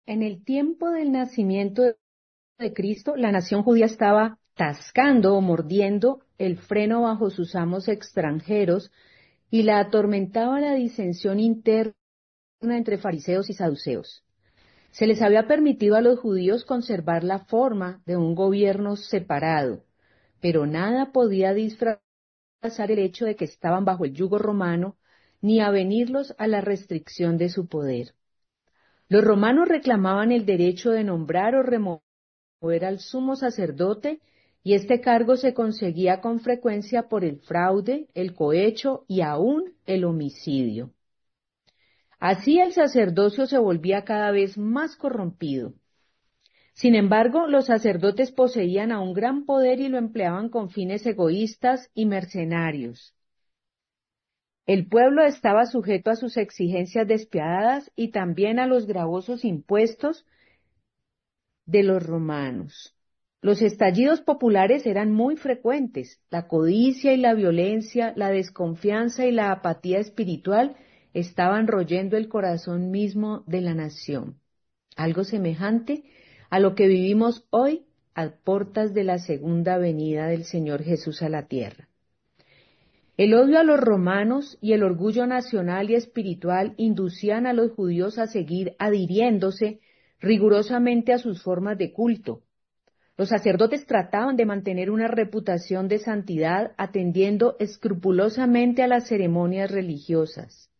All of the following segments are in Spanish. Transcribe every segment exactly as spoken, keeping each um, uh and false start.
En el tiempo del nacimiento de Cristo, la nación judía estaba tascando o mordiendo el freno bajo sus amos extranjeros y la atormentaba la disensión interna entre fariseos y saduceos. Se les había permitido a los judíos conservar la forma de un gobierno separado, pero nada podía disfrazar el hecho de que estaban bajo el yugo romano, ni avenirlos a la restricción de su poder. Los romanos reclamaban el derecho de nombrar o remover al sumo sacerdote, y este cargo se conseguía con frecuencia por el fraude, el cohecho y aún el homicidio. Así el sacerdocio se volvía cada vez más corrompido. Sin embargo, los sacerdotes poseían aún gran poder y lo empleaban con fines egoístas y mercenarios. El pueblo estaba sujeto a sus exigencias despiadadas y también a los gravosos impuestos de los romanos. Los estallidos populares eran muy frecuentes. La codicia y la violencia, la desconfianza y la apatía espiritual estaban royendo el corazón mismo de la nación. Algo semejante a lo que vivimos hoy a puertas de la segunda venida del Señor Jesús a la tierra. El odio a los romanos y el orgullo nacional y espiritual inducían a los judíos a seguir adhiriéndose rigurosamente a sus formas de culto. Los sacerdotes trataban de mantener una reputación de santidad atendiendo escrupulosamente a las ceremonias religiosas.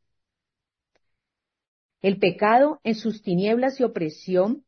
El pecado, en sus tinieblas y opresión,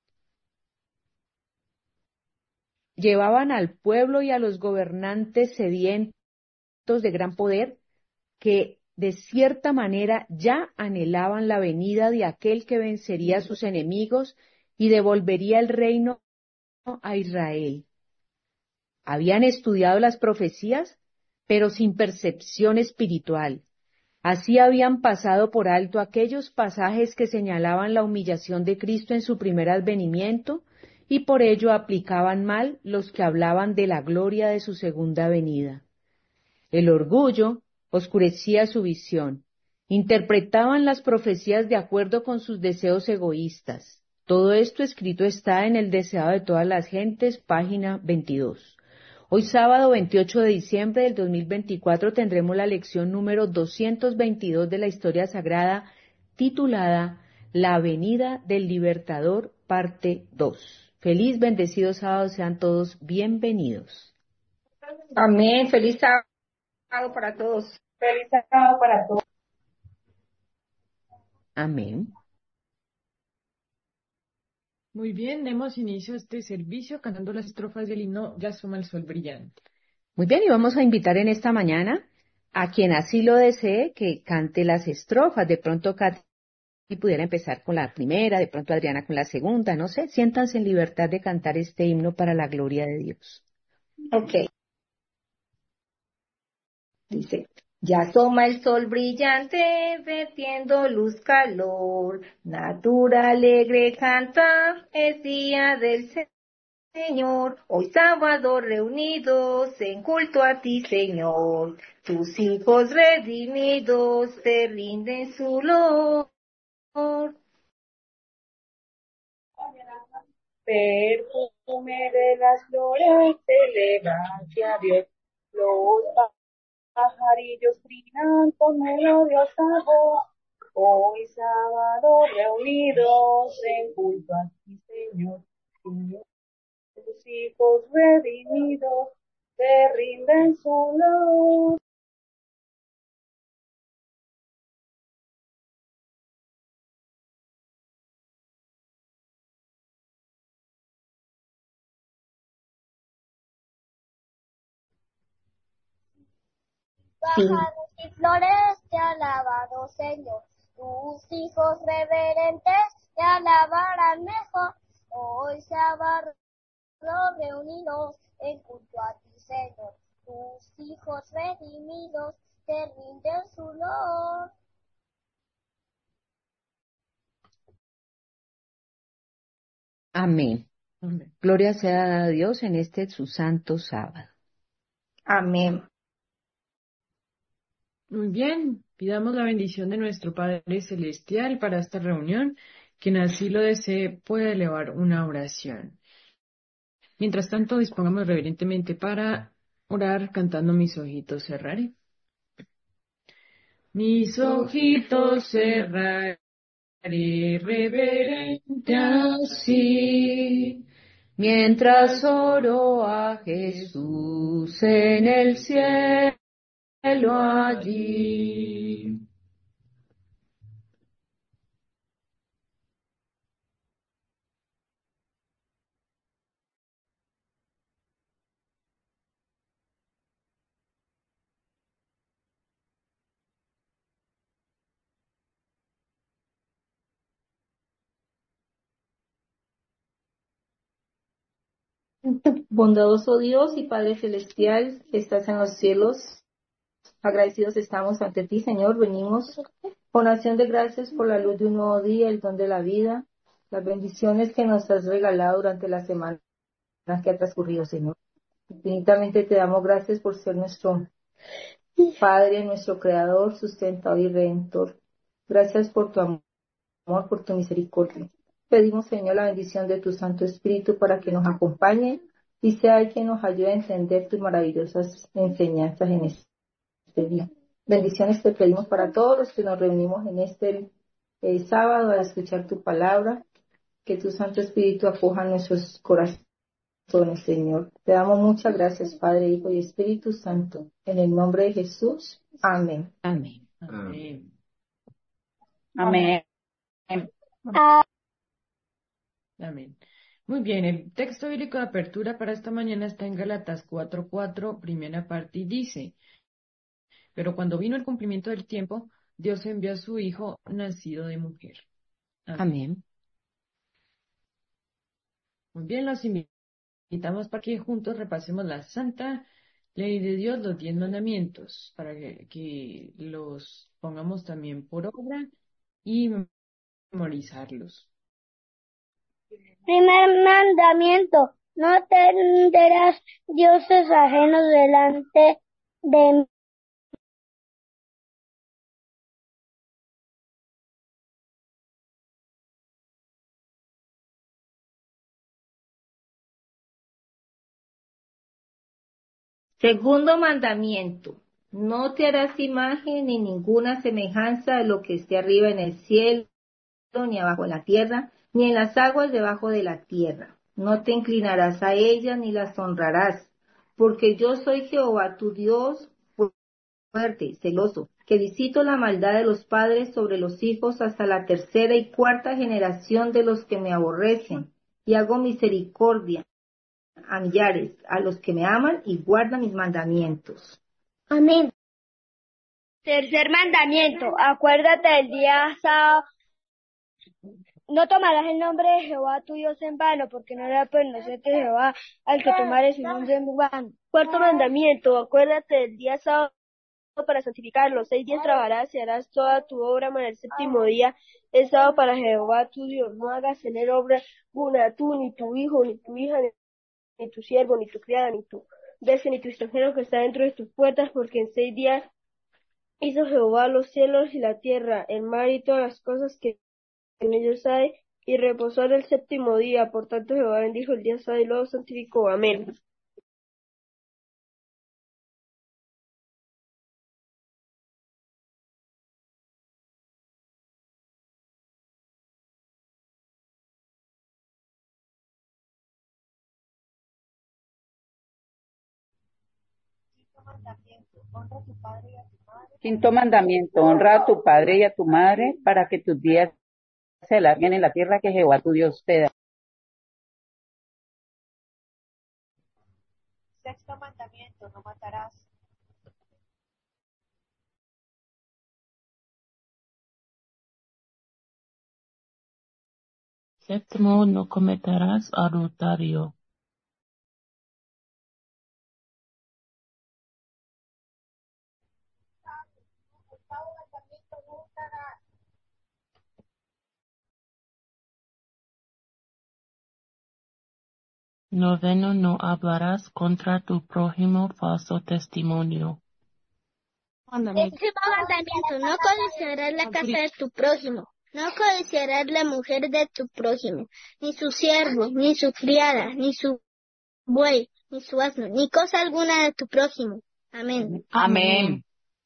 llevaban al pueblo y a los gobernantes sedientos de gran poder que de cierta manera ya anhelaban la venida de aquel que vencería a sus enemigos y devolvería el reino a Israel. Habían estudiado las profecías, pero sin percepción espiritual. Así habían pasado por alto aquellos pasajes que señalaban la humillación de Cristo en su primer advenimiento, y por ello aplicaban mal los que hablaban de la gloria de su segunda venida. El orgullo oscurecía su visión. Interpretaban las profecías de acuerdo con sus deseos egoístas. Todo esto escrito está en El deseado de todas las gentes, página veintidós. Hoy sábado veintiocho de diciembre del dos mil veinticuatro tendremos la lección número doscientos veintidós de la Historia Sagrada, titulada La venida del Libertador, parte dos. Feliz, bendecido sábado, sean todos bienvenidos. Amén. Feliz sábado para todos. Feliz sábado para todos. Amén. Muy bien, demos inicio a este servicio cantando las estrofas del himno Ya asoma el sol brillante. Muy bien, y vamos a invitar en esta mañana a quien así lo desee que cante las estrofas. De pronto Katy pudiera empezar con la primera, de pronto Adriana con la segunda, no sé, siéntanse en libertad de cantar este himno para la gloria de Dios. Ok. Dice, ya asoma el sol brillante, vertiendo luz, calor, natura alegre canta, es día del Señor, hoy sábado reunidos en culto a ti, Señor, tus hijos redimidos te rinden su loor. Perfume de las flores, elegancia a Dios, los pajarillos trinan con melodiosa voz, hoy sábado reunidos en culto a ti, Señor, tus hijos redimidos te rinden su loor. Pájaros y flores te alaban, oh Señor, tus hijos reverentes te alabarán mejor, hoy sábado reunidos en culto a ti, Señor, tus hijos redimidos te rinden su loor. Amén. Amén. Gloria sea a Dios en este su santo sábado. Amén. Muy bien, pidamos la bendición de nuestro Padre Celestial para esta reunión Quien así lo desee puede elevar una oración. Mientras tanto, dispongamos reverentemente para orar cantando Mis ojitos cerraré. Mis ojitos cerraré reverente así, mientras oro a Jesús en el cielo allí. Bondadoso Dios y Padre Celestial, que estás en los cielos, agradecidos estamos ante ti, Señor. Venimos con acción de gracias por la luz de un nuevo día, el don de la vida, las bendiciones que nos has regalado durante la semana que ha transcurrido, Señor. Infinitamente te damos gracias por ser nuestro Padre, nuestro Creador, sustentador y Redentor. Gracias por tu amor, por tu misericordia. Pedimos, Señor, la bendición de tu Santo Espíritu para que nos acompañe y sea el que nos ayude a entender tus maravillosas enseñanzas en este día. Bendiciones te pedimos para todos los que nos reunimos en este eh, sábado a escuchar tu palabra, que tu Santo Espíritu acoja nuestros corazones, Señor. Te damos muchas gracias, Padre, Hijo y Espíritu Santo. En el nombre de Jesús. Amén. Amén. Amén. Amén. Amén. Muy bien, el texto bíblico de apertura para esta mañana está en Gálatas cuatro cuatro, primera parte, y dice: pero cuando vino el cumplimiento del tiempo, Dios envió a su Hijo nacido de mujer. Amén. Amén. Muy bien, los invitamos para que juntos repasemos la santa ley de Dios, los diez mandamientos, para que, que los pongamos también por obra y memorizarlos. Primer mandamiento, no tendrás dioses ajenos delante de mí. Segundo mandamiento, no te harás imagen ni ninguna semejanza de lo que esté arriba en el cielo, ni abajo en la tierra, ni en las aguas debajo de la tierra. No te inclinarás a ellas ni las honrarás, porque yo soy Jehová tu Dios, fuerte, celoso, que visito la maldad de los padres sobre los hijos hasta la tercera y cuarta generación de los que me aborrecen, y hago misericordia a millares, a los que me aman y guardan mis mandamientos. Amén. Tercer mandamiento, acuérdate del día sábado. No tomarás el nombre de Jehová tu Dios en vano, porque no era conocerte Jehová al que tomare su nombre en vano. Cuarto mandamiento, acuérdate del día sábado para santificarlo. Seis días trabajarás y harás toda tu obra, mas el séptimo día es sábado para Jehová tu Dios. No hagas tener obra alguna tú, ni tu hijo, ni tu hija, ni, ni tu siervo, ni tu criada, ni tu bestia, ni tu extranjero que está dentro de tus puertas, porque en seis días hizo Jehová los cielos y la tierra, el mar y todas las cosas que en ellos hay, y reposó en el séptimo día. Por tanto Jehová bendijo el día sábado y lo santificó. Amén. Quinto mandamiento, honra a tu padre y a tu madre para que tus días se alarguen en la tierra que Jehová tu Dios te da. Sexto mandamiento, no matarás. Séptimo, no cometerás adulterio. Noveno, no hablarás contra tu prójimo falso testimonio. Décimo mandamiento, no codiciarás la casa de tu prójimo. No codiciarás la mujer de tu prójimo, ni su siervo, ni su criada, ni su buey, ni su asno, ni cosa alguna de tu prójimo. Amén. Amén.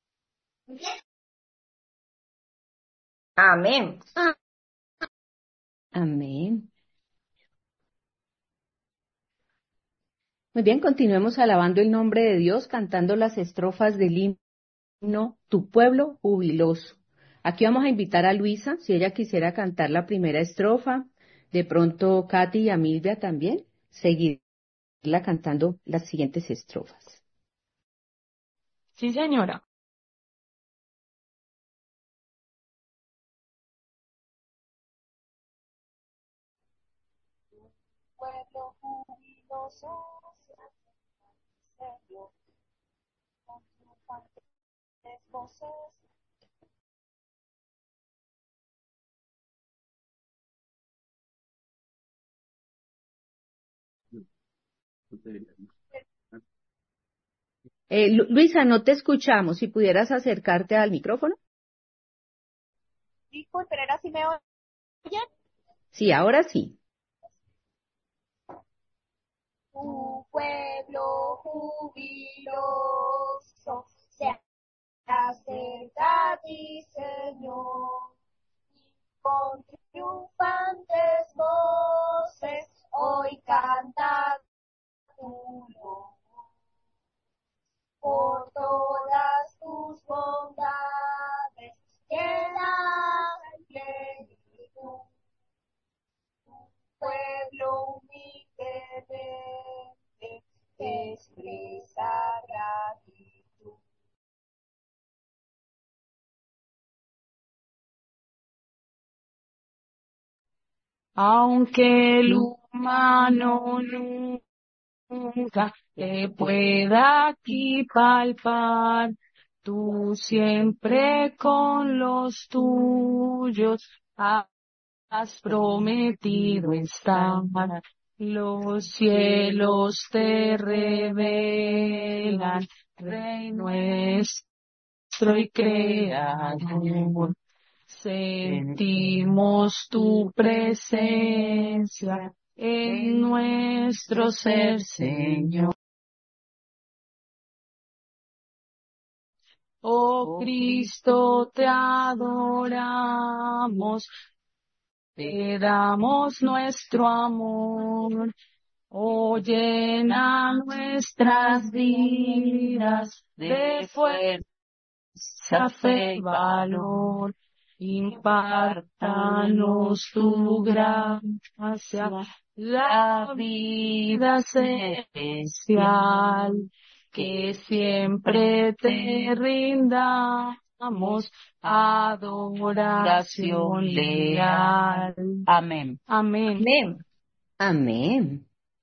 Amén. Ah, Amén. Muy bien, continuemos alabando el nombre de Dios, cantando las estrofas del himno Tu pueblo jubiloso. Aquí vamos a invitar a Luisa, si ella quisiera cantar la primera estrofa, de pronto Katy y Amilvia también, seguirla cantando las siguientes estrofas. Sí, señora. Pueblo jubiloso, se hace serio, con triunfantes voces. Eh, Lu- Luisa, no te escuchamos, si pudieras acercarte al micrófono. Disculpe, pero ahora sí me oyen. Sí, ahora sí. tu pueblo jubiloso se acerca a ti, Señor, y con triunfantes voces hoy canta tu nombre. Por todas tus bondades llenas de plenitud, tu pueblo humildemente te expresa gratitud. Aunque el humano nunca te pueda aquí palpar, tú siempre con los tuyos has prometido estar. Los cielos te revelan, Rey nuestro y Creador. Sentimos tu presencia en nuestro ser, Señor. Oh Cristo, te adoramos, te damos nuestro amor. Oh, llena nuestras vidas de fuerza, fe y valor. Impártanos tu gracia, la vida celestial, que siempre te rindamos adoración leal. Amén. Amén. Amén. Amén.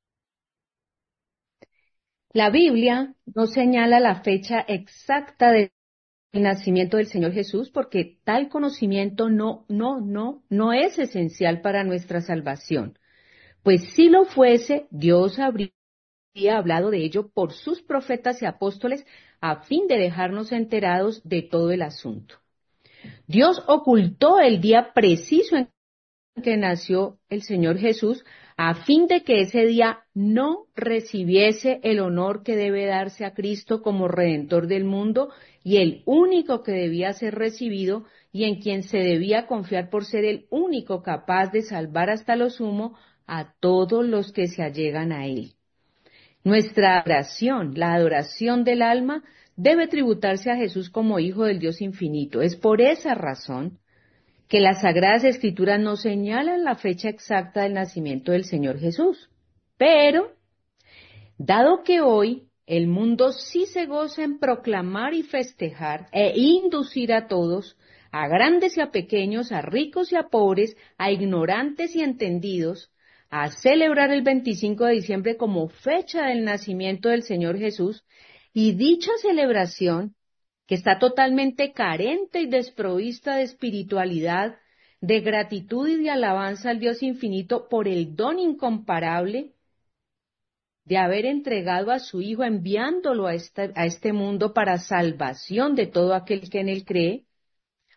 La Biblia no señala la fecha exacta del nacimiento del Señor Jesús porque tal conocimiento no, no, no, no es esencial para nuestra salvación. Pues si lo fuese, Dios habría hablado de ello por sus profetas y apóstoles a fin de dejarnos enterados de todo el asunto. Dios ocultó el día preciso en que nació el Señor Jesús a fin de que ese día no recibiese el honor que debe darse a Cristo como Redentor del mundo y el único que debía ser recibido y en quien se debía confiar por ser el único capaz de salvar hasta lo sumo a todos los que se allegan a Él. Nuestra adoración, la adoración del alma, debe tributarse a Jesús como Hijo del Dios infinito. Es por esa razón que las Sagradas Escrituras no señalan la fecha exacta del nacimiento del Señor Jesús. Pero, dado que hoy el mundo sí se goza en proclamar y festejar e inducir a todos, a grandes y a pequeños, a ricos y a pobres, a ignorantes y entendidos, a celebrar el veinticinco de diciembre como fecha del nacimiento del Señor Jesús, y dicha celebración que está totalmente carente y desprovista de espiritualidad, de gratitud y de alabanza al Dios infinito por el don incomparable de haber entregado a su Hijo, enviándolo a este, a este mundo para salvación de todo aquel que en él cree,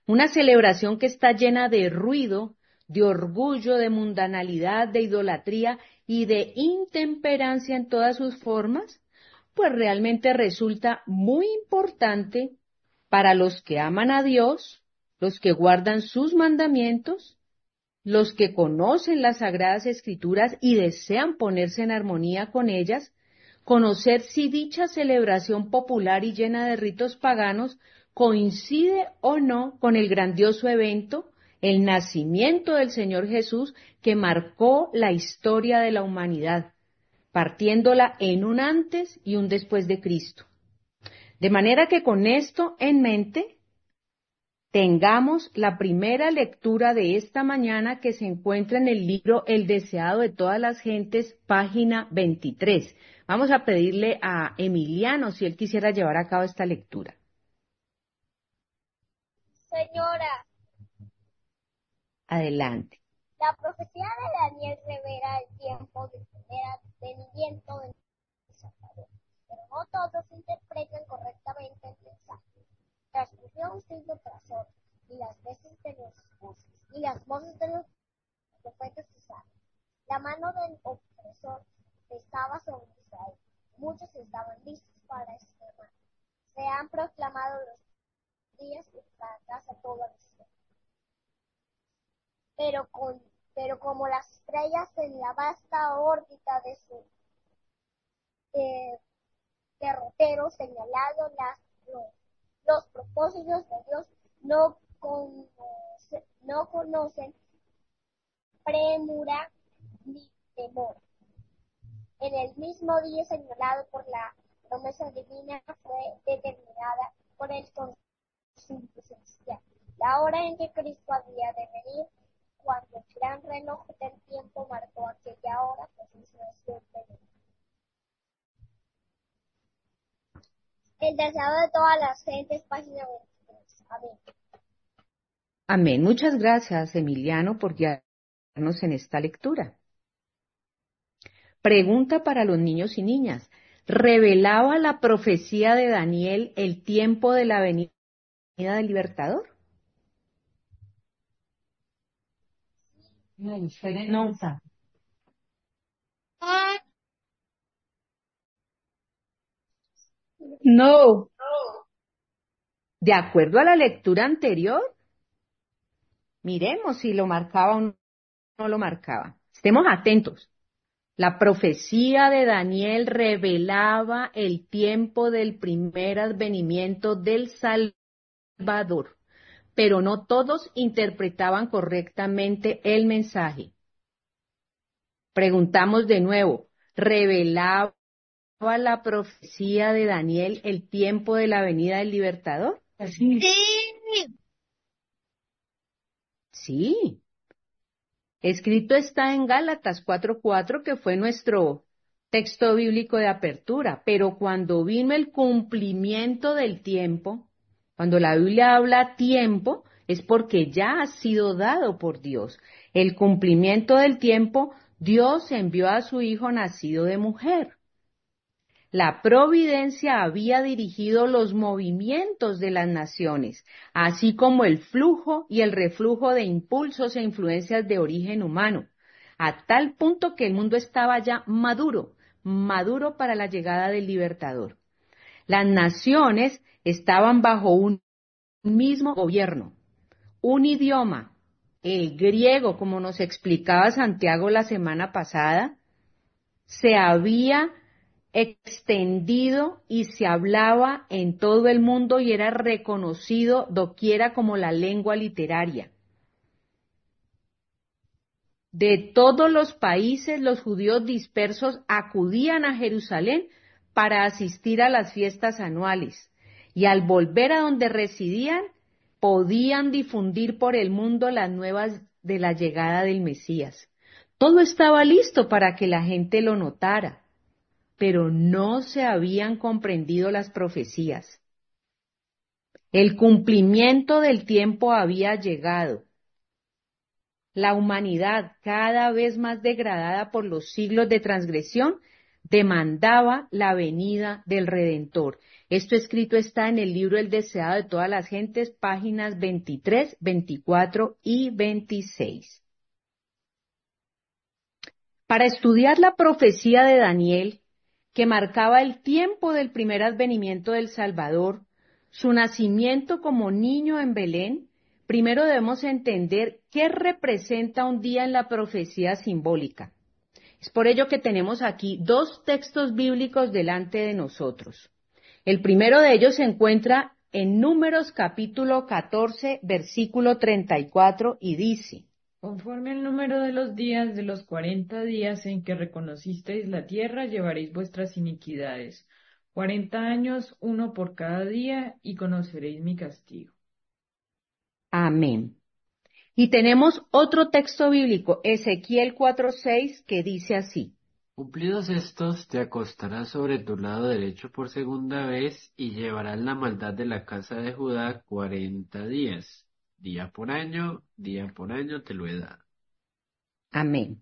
Una celebración que está llena de ruido, de orgullo, de mundanalidad, de idolatría y de intemperancia en todas sus formas, pues realmente resulta muy importante para los que aman a Dios, los que guardan sus mandamientos, los que conocen las Sagradas Escrituras y desean ponerse en armonía con ellas, conocer si dicha celebración popular y llena de ritos paganos coincide o no con el grandioso evento, el nacimiento del Señor Jesús, que marcó la historia de la humanidad, partiéndola en un antes y un después de Cristo. De manera que con esto en mente, tengamos la primera lectura de esta mañana que se encuentra en el libro El deseado de todas las gentes, página veintitrés. Vamos a pedirle a Emiliano si él quisiera llevar a cabo esta lectura. Señora, Adelante. la profecía de Daniel revela el tiempo del primer advenimiento del Salvador, pero no todos interpretan correctamente el mensaje. Transcurrió un siglo tras otro, y las veces de los voces, y las voces de los profetas cesaron. La mano del opresor estaba sobre Israel. Muchos estaban listos para extremar. Se han proclamado los días que fracasa toda visión. Pero con, pero como las estrellas en la vasta órbita de su eh, derrotero señalado, las los, los propósitos de Dios no, conoce, no conocen premura ni temor. En el mismo día señalado por la promesa divina fue determinada por el Concilio Celestial la hora en que Cristo había de venir, cuando el gran reloj del tiempo marcó aquella hora, pues eso es siempre. El deseado de todas las gentes, página veintitrés. Amén. Amén. Muchas gracias, Emiliano, por guiarnos en esta lectura. Pregunta para los niños y niñas. ¿Revelaba la profecía de Daniel el tiempo de la venida del Libertador? No. No. De acuerdo a la lectura anterior, miremos si lo marcaba o no lo marcaba. Estemos atentos. La profecía de Daniel revelaba el tiempo del primer advenimiento del Salvador, pero no todos interpretaban correctamente el mensaje. Preguntamos de nuevo, ¿revelaba la profecía de Daniel el tiempo de la venida del Libertador? Sí. Sí. Escrito está en Gálatas cuatro cuatro, que fue nuestro texto bíblico de apertura, pero cuando vino el cumplimiento del tiempo, cuando la Biblia habla tiempo, es porque ya ha sido dado por Dios. El cumplimiento del tiempo, Dios envió a su Hijo nacido de mujer. La providencia había dirigido los movimientos de las naciones, así como el flujo y el reflujo de impulsos e influencias de origen humano, a tal punto que el mundo estaba ya maduro, maduro para la llegada del Libertador. Las naciones estaban bajo un mismo gobierno, un idioma, el griego, como nos explicaba Santiago la semana pasada, se había extendido y se hablaba en todo el mundo y era reconocido doquiera como la lengua literaria. De todos los países, los judíos dispersos acudían a Jerusalén para asistir a las fiestas anuales y al volver a donde residían, podían difundir por el mundo las nuevas de la llegada del Mesías. Todo estaba listo para que la gente lo notara, pero no se habían comprendido las profecías. El cumplimiento del tiempo había llegado. La humanidad, cada vez más degradada por los siglos de transgresión, demandaba la venida del Redentor. Esto escrito está en el libro El deseado de todas las gentes, páginas veintitrés, veinticuatro y veintiséis. Para estudiar la profecía de Daniel, que marcaba el tiempo del primer advenimiento del Salvador, su nacimiento como niño en Belén, primero debemos entender qué representa un día en la profecía simbólica. Es por ello que tenemos aquí dos textos bíblicos delante de nosotros. El primero de ellos se encuentra en Números capítulo catorce, versículo treinta y cuatro, y dice: Conforme al número de los días de los cuarenta días en que reconocisteis la tierra, llevaréis vuestras iniquidades. Cuarenta años, uno por cada día, y conoceréis mi castigo. Amén. Y tenemos otro texto bíblico, Ezequiel cuatro seis, que dice así: Cumplidos estos, te acostarás sobre tu lado derecho por segunda vez y llevarás la maldad de la casa de Judá cuarenta días. Día por año, día por año te lo he dado. Amén.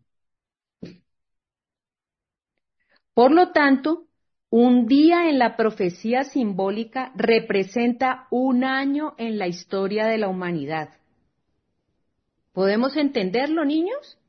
Por lo tanto, un día en la profecía simbólica representa un año en la historia de la humanidad. ¿Podemos entenderlo, niños?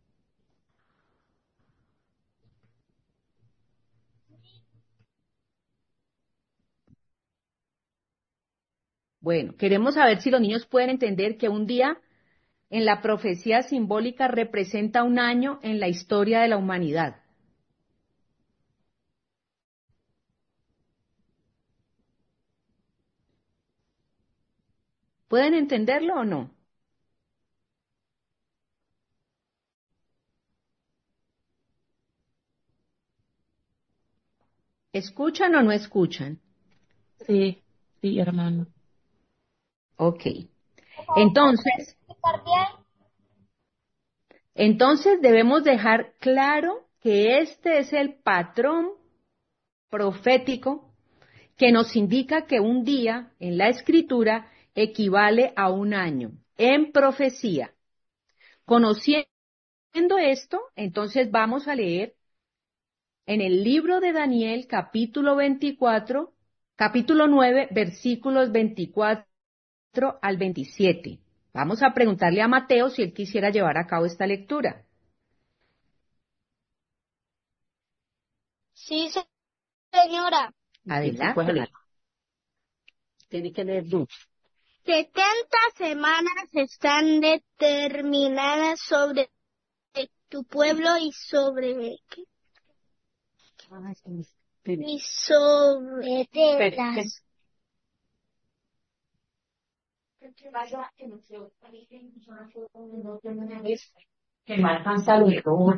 Bueno, queremos saber si los niños pueden entender que un día en la profecía simbólica representa un año en la historia de la humanidad. ¿Pueden entenderlo o no? ¿Escuchan o no escuchan? Sí, sí, hermano. Ok. Entonces, entonces debemos dejar claro que este es el patrón profético que nos indica que un día en la escritura equivale a un año en profecía. Conociendo esto, entonces vamos a leer en el libro de Daniel, capítulo veinticuatro, capítulo nueve, versículos veinticuatro al veintisiete. Vamos a preguntarle a Mateo si él quisiera llevar a cabo esta lectura. Sí, señora. Adelante. Tiene que leer tú. Setenta semanas están determinadas sobre tu pueblo y sobre ¿qué? y sobre las Que no alcanza a leerlo.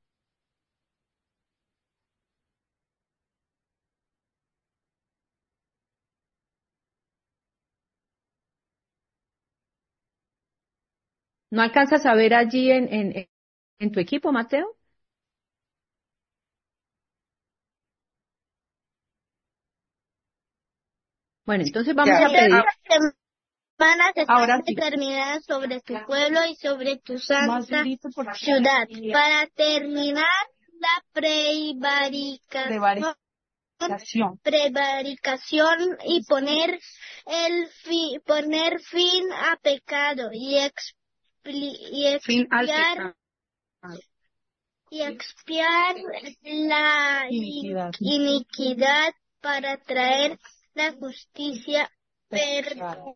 ¿No alcanzas a ver allí en, en, en tu equipo, Mateo? Bueno, entonces vamos a pedir. semanas están Ahora sí. determinadas sobre tu pueblo y sobre tu santa Más durito por ciudad. Para terminar la prevaricación, prevaricación. prevaricación y poner el fi, poner fin a pecado y, expli, y Fin al expiar pecado. y expiar la Iniquidad. iniquidad para traer la justicia perdurable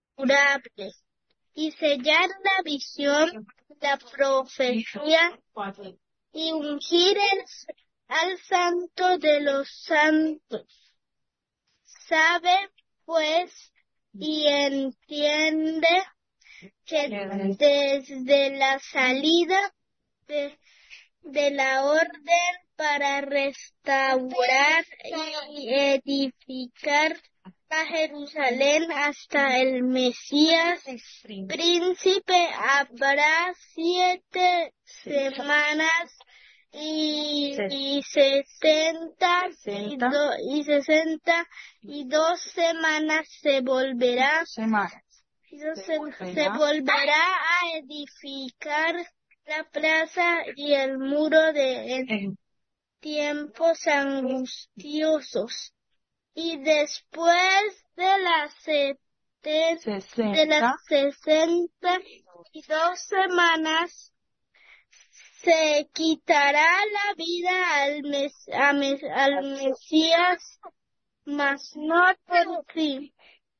y sellar la visión, la profecía y ungir el, al santo de los santos. Sabe pues y entiende que desde la salida de, de la orden para restaurar y edificar a Jerusalén hasta el Mesías príncipe habrá siete semanas y, y sesenta y, do, y sesenta y dos semanas se volverá Semanas. y dos se, se volverá a edificar la plaza y el muro de tiempos angustiosos. Y después de las seten- de las sesenta sesenta y dos semanas, se quitará la vida al, mes, a mes- al Mesías, mas no por sí.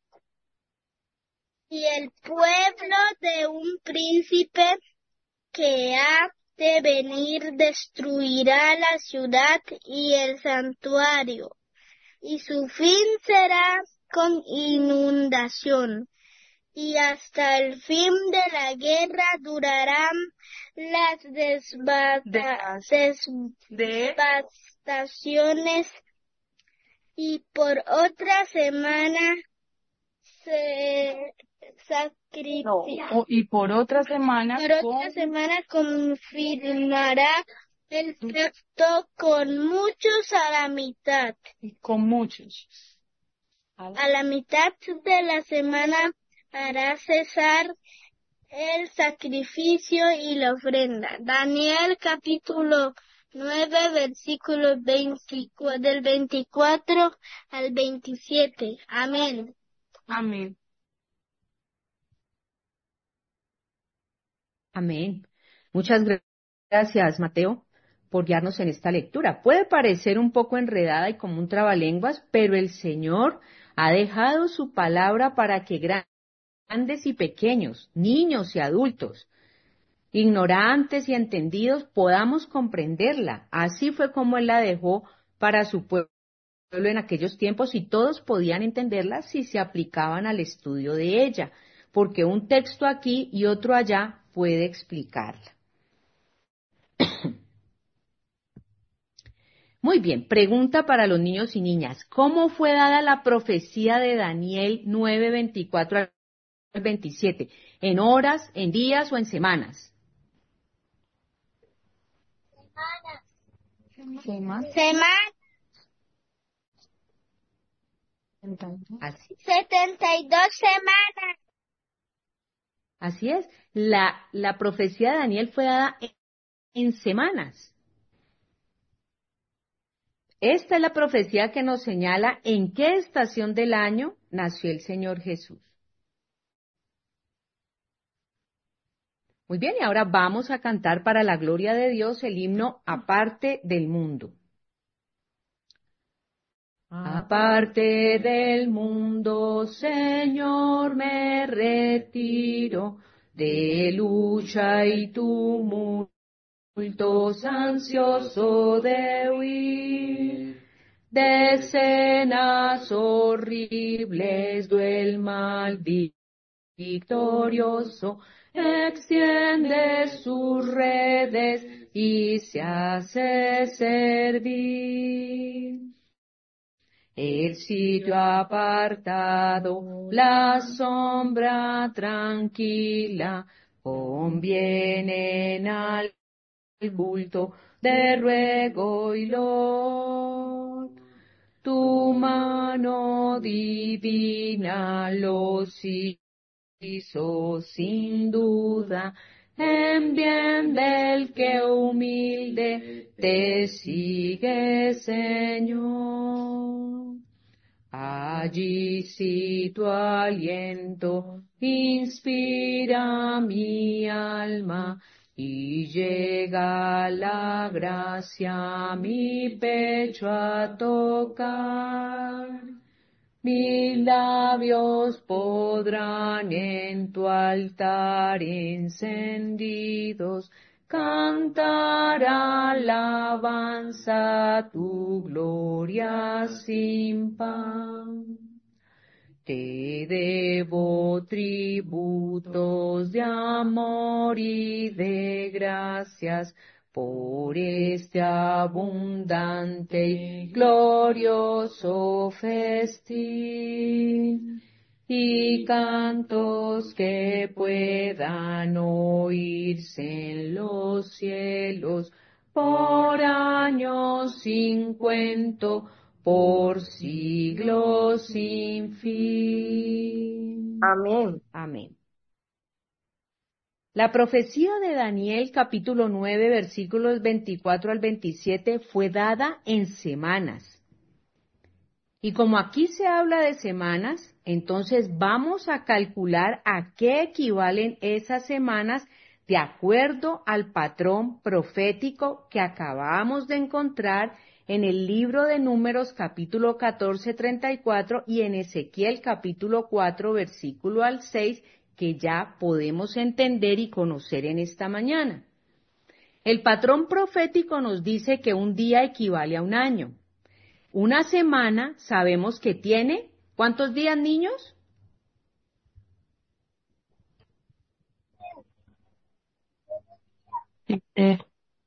Y el pueblo de un príncipe que ha de venir destruirá la ciudad y el santuario, y su fin será con inundación. Y hasta el fin de la guerra durarán las desbata- de las des- de devastaciones, y por otra semana se no, sacrifica. o- y por otra semana Por otra con semana confirmará el pacto con muchos a la mitad. con muchos. A la mitad de la semana hará cesar el sacrificio y la ofrenda. Daniel capítulo nueve versículos veinticuatro, del veinticuatro al veintisiete. Amén. Amén. Amén. Muchas gra- gracias, Mateo, por guiarnos en esta lectura. Puede parecer un poco enredada y como un trabalenguas, pero el Señor ha dejado su palabra para que grandes y pequeños, niños y adultos, ignorantes y entendidos, podamos comprenderla. Así fue como Él la dejó para su pueblo en aquellos tiempos y todos podían entenderla si se aplicaban al estudio de ella, porque un texto aquí y otro allá puede explicarla. Muy bien, pregunta para los niños y niñas. ¿Cómo fue dada la profecía de Daniel nueve veinticuatro al veintisiete? ¿En horas, en días o en semanas? Semana Así, setenta y dos semanas. así es. La, la profecía de Daniel fue dada en, en semanas. Esta es la profecía que nos señala en qué estación del año nació el Señor Jesús. Muy bien, y ahora vamos a cantar para la gloria de Dios el himno Aparte del mundo. Aparte del mundo, Señor, me retiro de lucha y tumultos, ansioso de huir de escenas horribles, del mal victorioso, extiende sus redes y se hace servir. El sitio apartado, la sombra tranquila, convienen al culto de ruego y loor. Tu mano divina los hizo sin duda, en bien del que humilde te sigue, Señor. Allí si tu aliento inspira mi alma y llega la gracia mi pecho a tocar. Mis labios podrán en tu altar encendidos cantar alabanza a tu gloria sin par. Te debo tributos de amor y de gracias por este abundante y glorioso festín, y cantos que puedan oírse en los cielos por años sin cuento, por siglos sin fin. Amén. Amén. La profecía de Daniel capítulo nueve versículos veinticuatro al veintisiete fue dada en semanas. Y como aquí se habla de semanas, entonces vamos a calcular a qué equivalen esas semanas de acuerdo al patrón profético que acabamos de encontrar en el libro de Números capítulo catorce, treinta y cuatro y en Ezequiel capítulo cuatro, versículo al seis, que ya podemos entender y conocer en esta mañana. El patrón profético nos dice que un día equivale a un año. Una semana sabemos que tiene, ¿cuántos días, niños? Siete.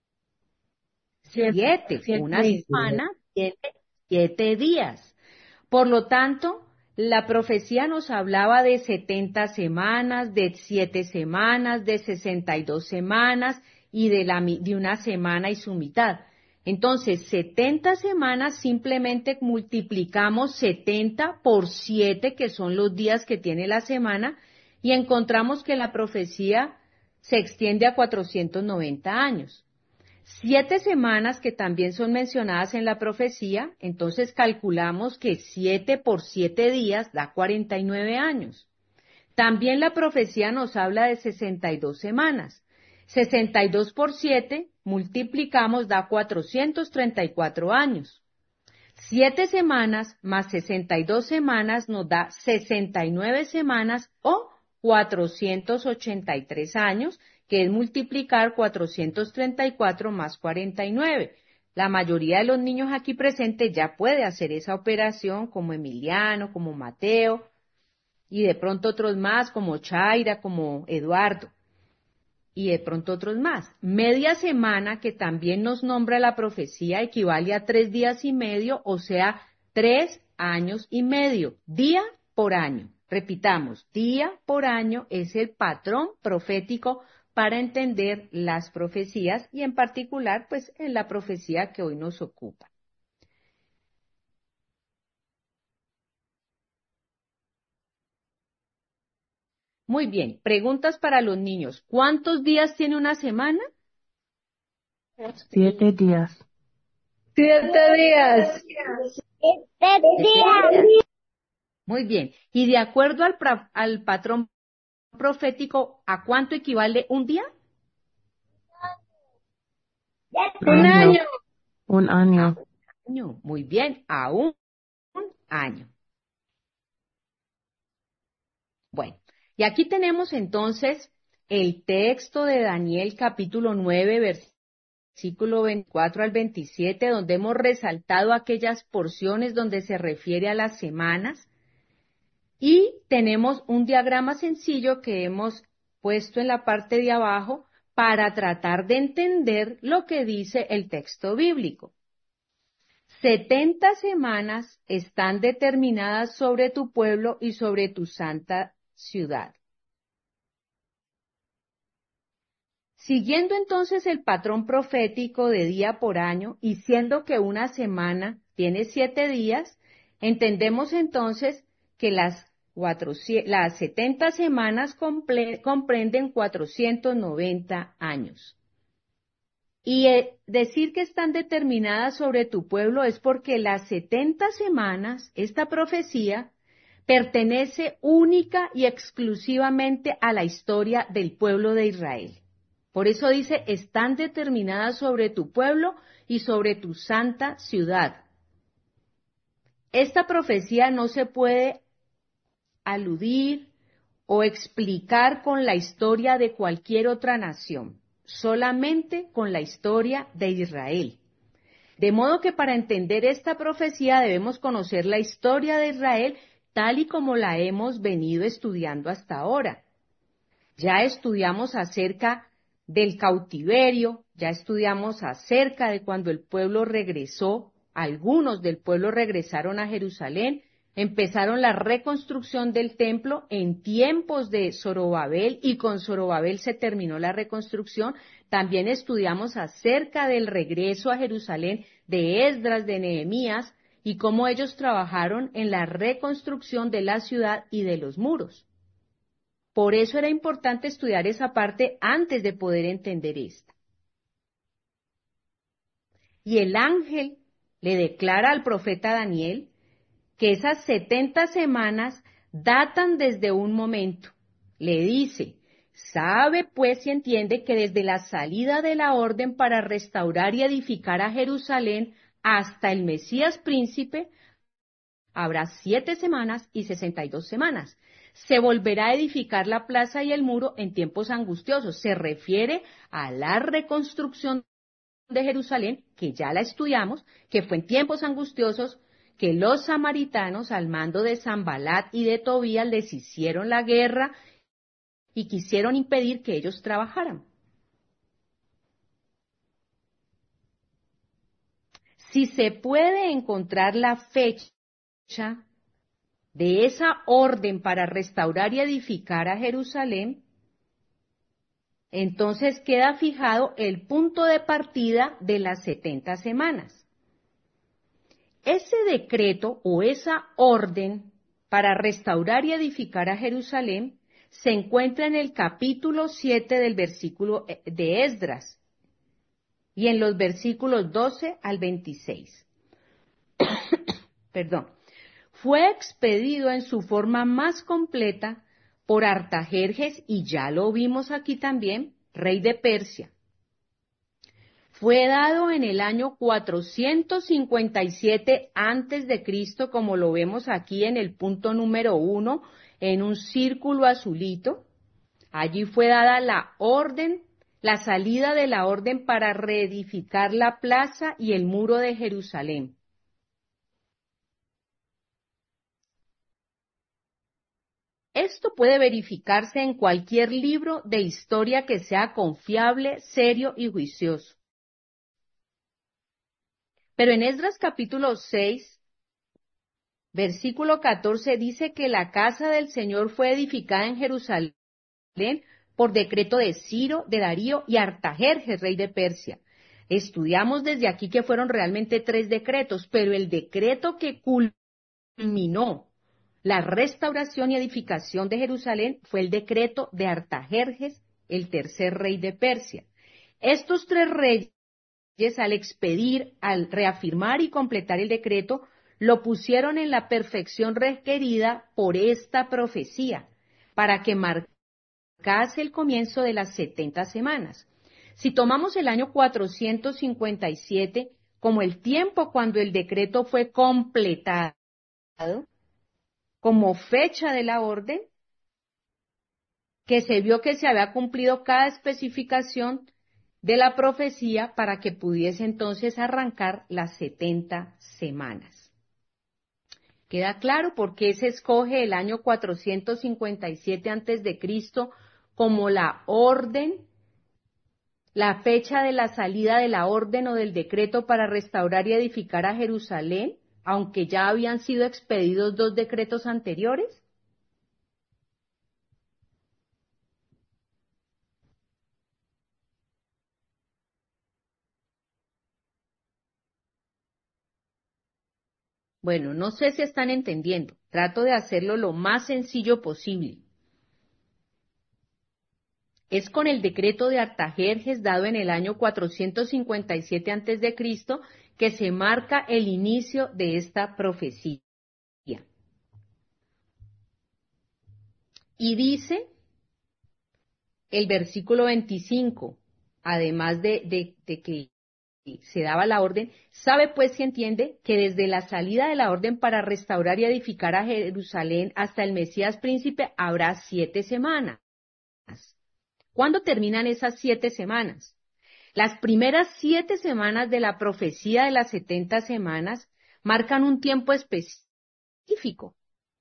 Siete. Siete Una días. semana tiene siete días. Por lo tanto, la profecía nos hablaba de setenta semanas, de siete semanas, de sesenta y dos semanas y de, la, de una semana y su mitad. Entonces, setenta semanas simplemente multiplicamos setenta por siete, que son los días que tiene la semana, y encontramos que la profecía se extiende a cuatrocientos noventa años. Siete semanas que también son mencionadas en la profecía, entonces calculamos que siete por siete días da cuarenta y nueve años. También la profecía nos habla de sesenta y dos semanas. sesenta y dos por siete multiplicamos da cuatrocientos treinta y cuatro años. Siete semanas más sesenta y dos semanas nos da sesenta y nueve semanas o cuatrocientos ochenta y tres años, que es multiplicar cuatrocientos treinta y cuatro más cuarenta y nueve. La mayoría de los niños aquí presentes ya puede hacer esa operación, como Emiliano, como Mateo, y de pronto otros más, como Chaira, como Eduardo, y de pronto otros más. Media semana, que también nos nombra la profecía, equivale a tres días y medio, o sea, tres años y medio, día por año. Repitamos, día por año es el patrón profético para entender las profecías y en particular, pues, en la profecía que hoy nos ocupa. Muy bien, preguntas para los niños. ¿Cuántos días tiene una semana? Siete días. Siete días. Siete días. Muy bien. Y de acuerdo al, pra- al patrón profético, ¿a cuánto equivale un día? Un año. Un año. Año. Muy bien, a un, un año. Bueno, y aquí tenemos entonces el texto de Daniel capítulo nueve, versículo veinticuatro al veintisiete, donde hemos resaltado aquellas porciones donde se refiere a las semanas. Y tenemos un diagrama sencillo que hemos puesto en la parte de abajo para tratar de entender lo que dice el texto bíblico. Setenta semanas están determinadas sobre tu pueblo y sobre tu santa ciudad. Siguiendo entonces el patrón profético de día por año y siendo que una semana tiene siete días, entendemos entonces que las, cuatrocientas, las setenta semanas comple, comprenden cuatrocientos noventa años. Y eh, decir que están determinadas sobre tu pueblo es porque las setenta semanas, esta profecía, pertenece única y exclusivamente a la historia del pueblo de Israel. Por eso dice, están determinadas sobre tu pueblo y sobre tu santa ciudad. Esta profecía no se puede aludir o explicar con la historia de cualquier otra nación, solamente con la historia de Israel. De modo que para entender esta profecía debemos conocer la historia de Israel tal y como la hemos venido estudiando hasta ahora. Ya estudiamos acerca del cautiverio, ya estudiamos acerca de cuando el pueblo regresó, algunos del pueblo regresaron a Jerusalén, empezaron la reconstrucción del templo en tiempos de Zorobabel y con Zorobabel se terminó la reconstrucción. También estudiamos acerca del regreso a Jerusalén de Esdras, de Nehemías y cómo ellos trabajaron en la reconstrucción de la ciudad y de los muros. Por eso era importante estudiar esa parte antes de poder entender esta. Y el ángel le declara al profeta Daniel que esas setenta semanas datan desde un momento. Le dice, sabe pues y entiende que desde la salida de la orden para restaurar y edificar a Jerusalén hasta el Mesías príncipe, habrá siete semanas y sesenta y dos semanas. Se volverá a edificar la plaza y el muro en tiempos angustiosos. Se refiere a la reconstrucción de Jerusalén, que ya la estudiamos, que fue en tiempos angustiosos, que los samaritanos, al mando de Sanbalat y de Tobías, les hicieron la guerra y quisieron impedir que ellos trabajaran. Si se puede encontrar la fecha de esa orden para restaurar y edificar a Jerusalén, entonces queda fijado el punto de partida de las setenta semanas. Ese decreto o esa orden para restaurar y edificar a Jerusalén se encuentra en el capítulo siete del versículo de Esdras y en los versículos doce al veintiséis. Perdón. Fue expedido en su forma más completa por Artajerjes, y ya lo vimos aquí también, rey de Persia. Fue dado en el año cuatrocientos cincuenta y siete antes de Cristo, como lo vemos aquí en el punto número uno, en un círculo azulito. Allí fue dada la orden, la salida de la orden para reedificar la plaza y el muro de Jerusalén. Esto puede verificarse en cualquier libro de historia que sea confiable, serio y juicioso. Pero en Esdras capítulo seis, versículo catorce, dice que la casa del Señor fue edificada en Jerusalén por decreto de Ciro, de Darío y Artajerjes, rey de Persia. Estudiamos desde aquí que fueron realmente tres decretos, pero el decreto que culminó la restauración y edificación de Jerusalén fue el decreto de Artajerjes, el tercer rey de Persia. Estos tres reyes, al expedir, al reafirmar y completar el decreto, lo pusieron en la perfección requerida por esta profecía, para que marcase el comienzo de las setenta semanas. Si tomamos el año cuatrocientos cincuenta y siete como el tiempo cuando el decreto fue completado, como fecha de la orden, que se vio que se había cumplido cada especificación de la profecía para que pudiese entonces arrancar las setenta semanas. ¿Queda claro por qué se escoge el año cuatrocientos cincuenta y siete antes de Cristo como la orden, la fecha de la salida de la orden o del decreto para restaurar y edificar a Jerusalén, aunque ya habían sido expedidos dos decretos anteriores? Bueno, no sé si están entendiendo. Trato de hacerlo lo más sencillo posible. Es con el decreto de Artajerjes dado en el año cuatrocientos cincuenta y siete antes de Cristo que se marca el inicio de esta profecía. Y dice el versículo veinticinco, además de, de, de que se daba la orden, sabe pues y entiende que desde la salida de la orden para restaurar y edificar a Jerusalén hasta el Mesías príncipe habrá siete semanas. ¿Cuándo terminan esas siete semanas? Las primeras siete semanas de la profecía de las setenta semanas marcan un tiempo específico.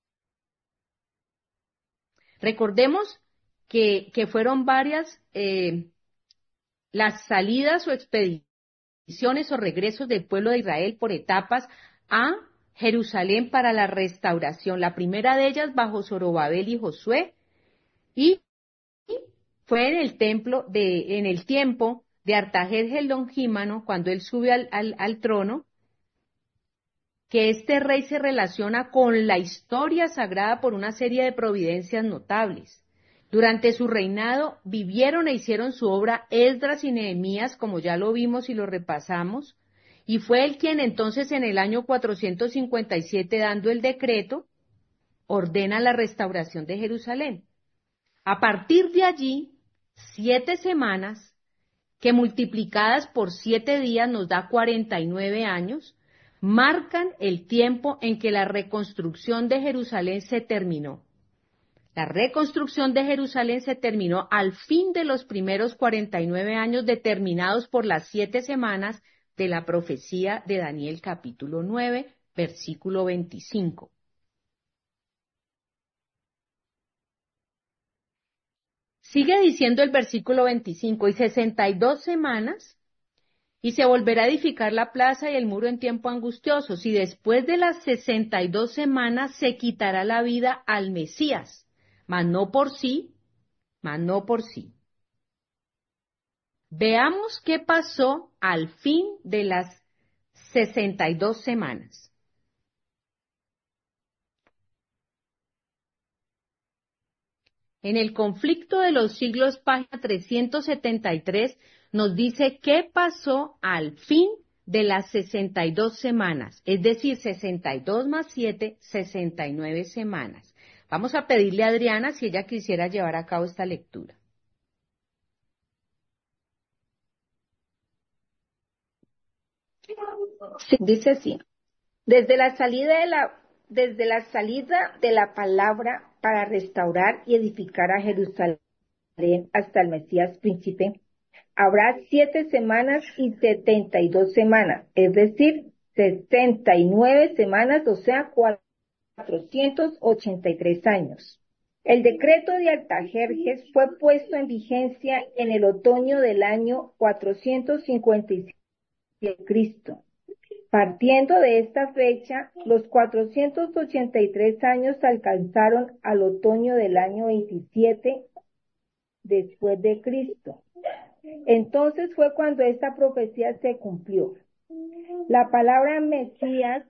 Recordemos que, que fueron varias eh, las salidas o expediciones o regresos del pueblo de Israel por etapas a Jerusalén para la restauración. La primera de ellas bajo Zorobabel y Josué, y fue en el templo de, en el tiempo de Artajerjes el Longímano, cuando él sube al, al, al trono, que este rey se relaciona con la historia sagrada por una serie de providencias notables. Durante su reinado vivieron e hicieron su obra Esdras y Nehemías, como ya lo vimos y lo repasamos, y fue él quien entonces en el año cuatrocientos cincuenta y siete, dando el decreto, ordena la restauración de Jerusalén. A partir de allí, siete semanas, que multiplicadas por siete días nos da cuarenta y nueve años, marcan el tiempo en que la reconstrucción de Jerusalén se terminó. La reconstrucción de Jerusalén se terminó al fin de los primeros cuarenta y nueve años determinados por las siete semanas de la profecía de Daniel capítulo nueve, versículo veinticinco. Sigue diciendo el versículo veinticinco, y sesenta y dos semanas, y se volverá a edificar la plaza y el muro en tiempo angustioso, y después de las sesenta y dos semanas se quitará la vida al Mesías, mas no por sí, mas no por sí. Veamos qué pasó al fin de las sesenta y dos semanas. En el conflicto de los siglos, página trescientos setenta y tres, nos dice qué pasó al fin de las sesenta y dos semanas, es decir, sesenta y dos más siete, sesenta y nueve semanas. Vamos a pedirle a Adriana si ella quisiera llevar a cabo esta lectura. Sí, dice así. Desde la salida de la, desde la salida de la palabra para restaurar y edificar a Jerusalén hasta el Mesías príncipe, habrá siete semanas y setenta y dos semanas, es decir, sesenta y nueve semanas, o sea, cuatrocientos ochenta y tres años. El decreto de Artajerjes fue puesto en vigencia en el otoño del año cuatrocientos cincuenta y siete de Cristo. Partiendo de esta fecha, los cuatrocientos ochenta y tres años alcanzaron al otoño del año veintisiete después de Cristo. Entonces fue cuando esta profecía se cumplió. La palabra Mesías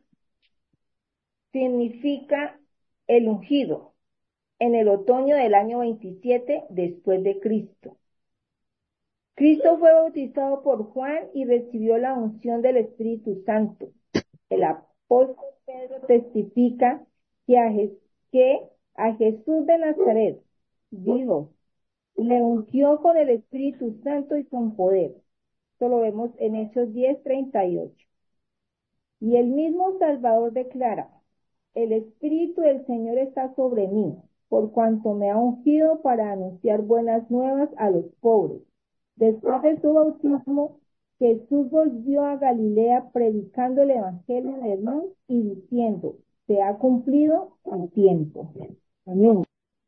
significa el ungido en el otoño del año veintisiete después de Cristo. Cristo fue bautizado por Juan y recibió la unción del Espíritu Santo. El apóstol Pedro testifica que a, Je- que a Jesús de Nazaret, dijo, le ungió con el Espíritu Santo y con poder. Esto lo vemos en Hechos diez, treinta y ocho. Y el mismo Salvador declara, el Espíritu del Señor está sobre mí, por cuanto me ha ungido para anunciar buenas nuevas a los pobres. Después de su bautismo, Jesús volvió a Galilea predicando el Evangelio de Dios y diciendo, se ha cumplido el tiempo. Amén.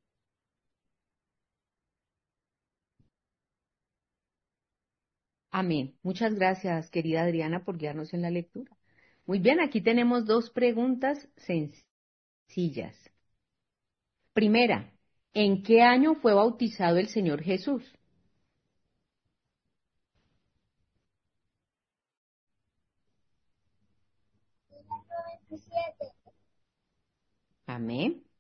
Amén. Muchas gracias, querida Adriana, por guiarnos en la lectura. Muy bien, aquí tenemos dos preguntas sencillas. Primera, ¿en qué año fue bautizado el Señor Jesús? veintisiete. Amén.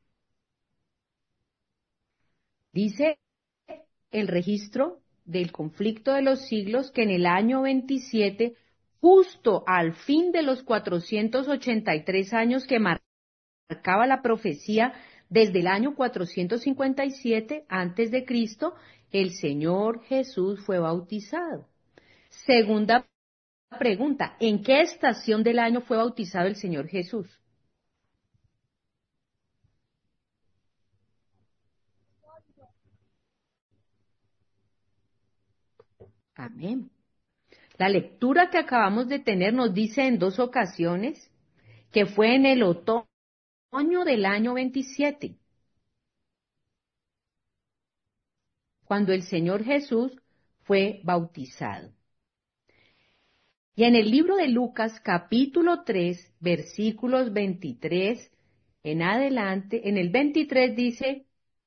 Dice el registro del conflicto de los siglos que en el año veintisiete, justo al fin de los cuatrocientos ochenta y tres años que marcaba la profecía, desde el año cuatrocientos cincuenta y siete antes de Cristo, el Señor Jesús fue bautizado. Segunda pregunta, ¿en qué estación del año fue bautizado el Señor Jesús? Amén. La lectura que acabamos de tener nos dice en dos ocasiones que fue en el otoño del año veintisiete, cuando el Señor Jesús fue bautizado. Y en el libro de Lucas, capítulo tres, versículos veintitrés en adelante, en el veintitrés dice,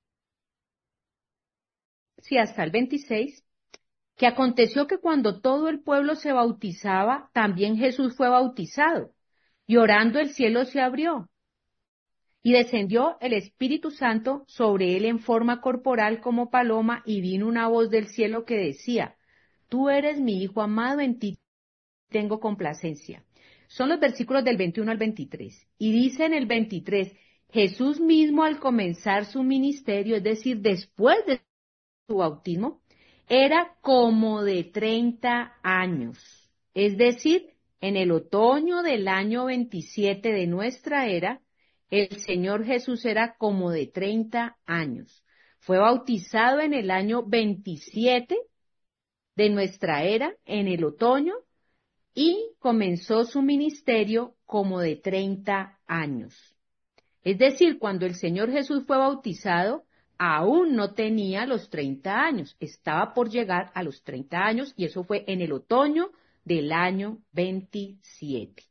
sí, hasta el veintiséis, que aconteció que cuando todo el pueblo se bautizaba, también Jesús fue bautizado, y orando el cielo se abrió, Y descendió el Espíritu Santo sobre él en forma corporal como paloma, y vino una voz del cielo que decía, Tú eres mi Hijo amado, en ti tengo complacencia. Son los versículos del veintiuno al veintitrés. Y dice en el veintitrés, Jesús mismo al comenzar su ministerio, es decir, después de su bautismo, era como de treinta años. Es decir, en el otoño del año veintisiete de nuestra era, el Señor Jesús era como de treinta años. Fue bautizado en el año veintisiete de nuestra era, en el otoño, y comenzó su ministerio como de treinta años. Es decir, cuando el Señor Jesús fue bautizado, aún no tenía los treinta años, estaba por llegar a los treinta años, y eso fue en el otoño del año veintisiete.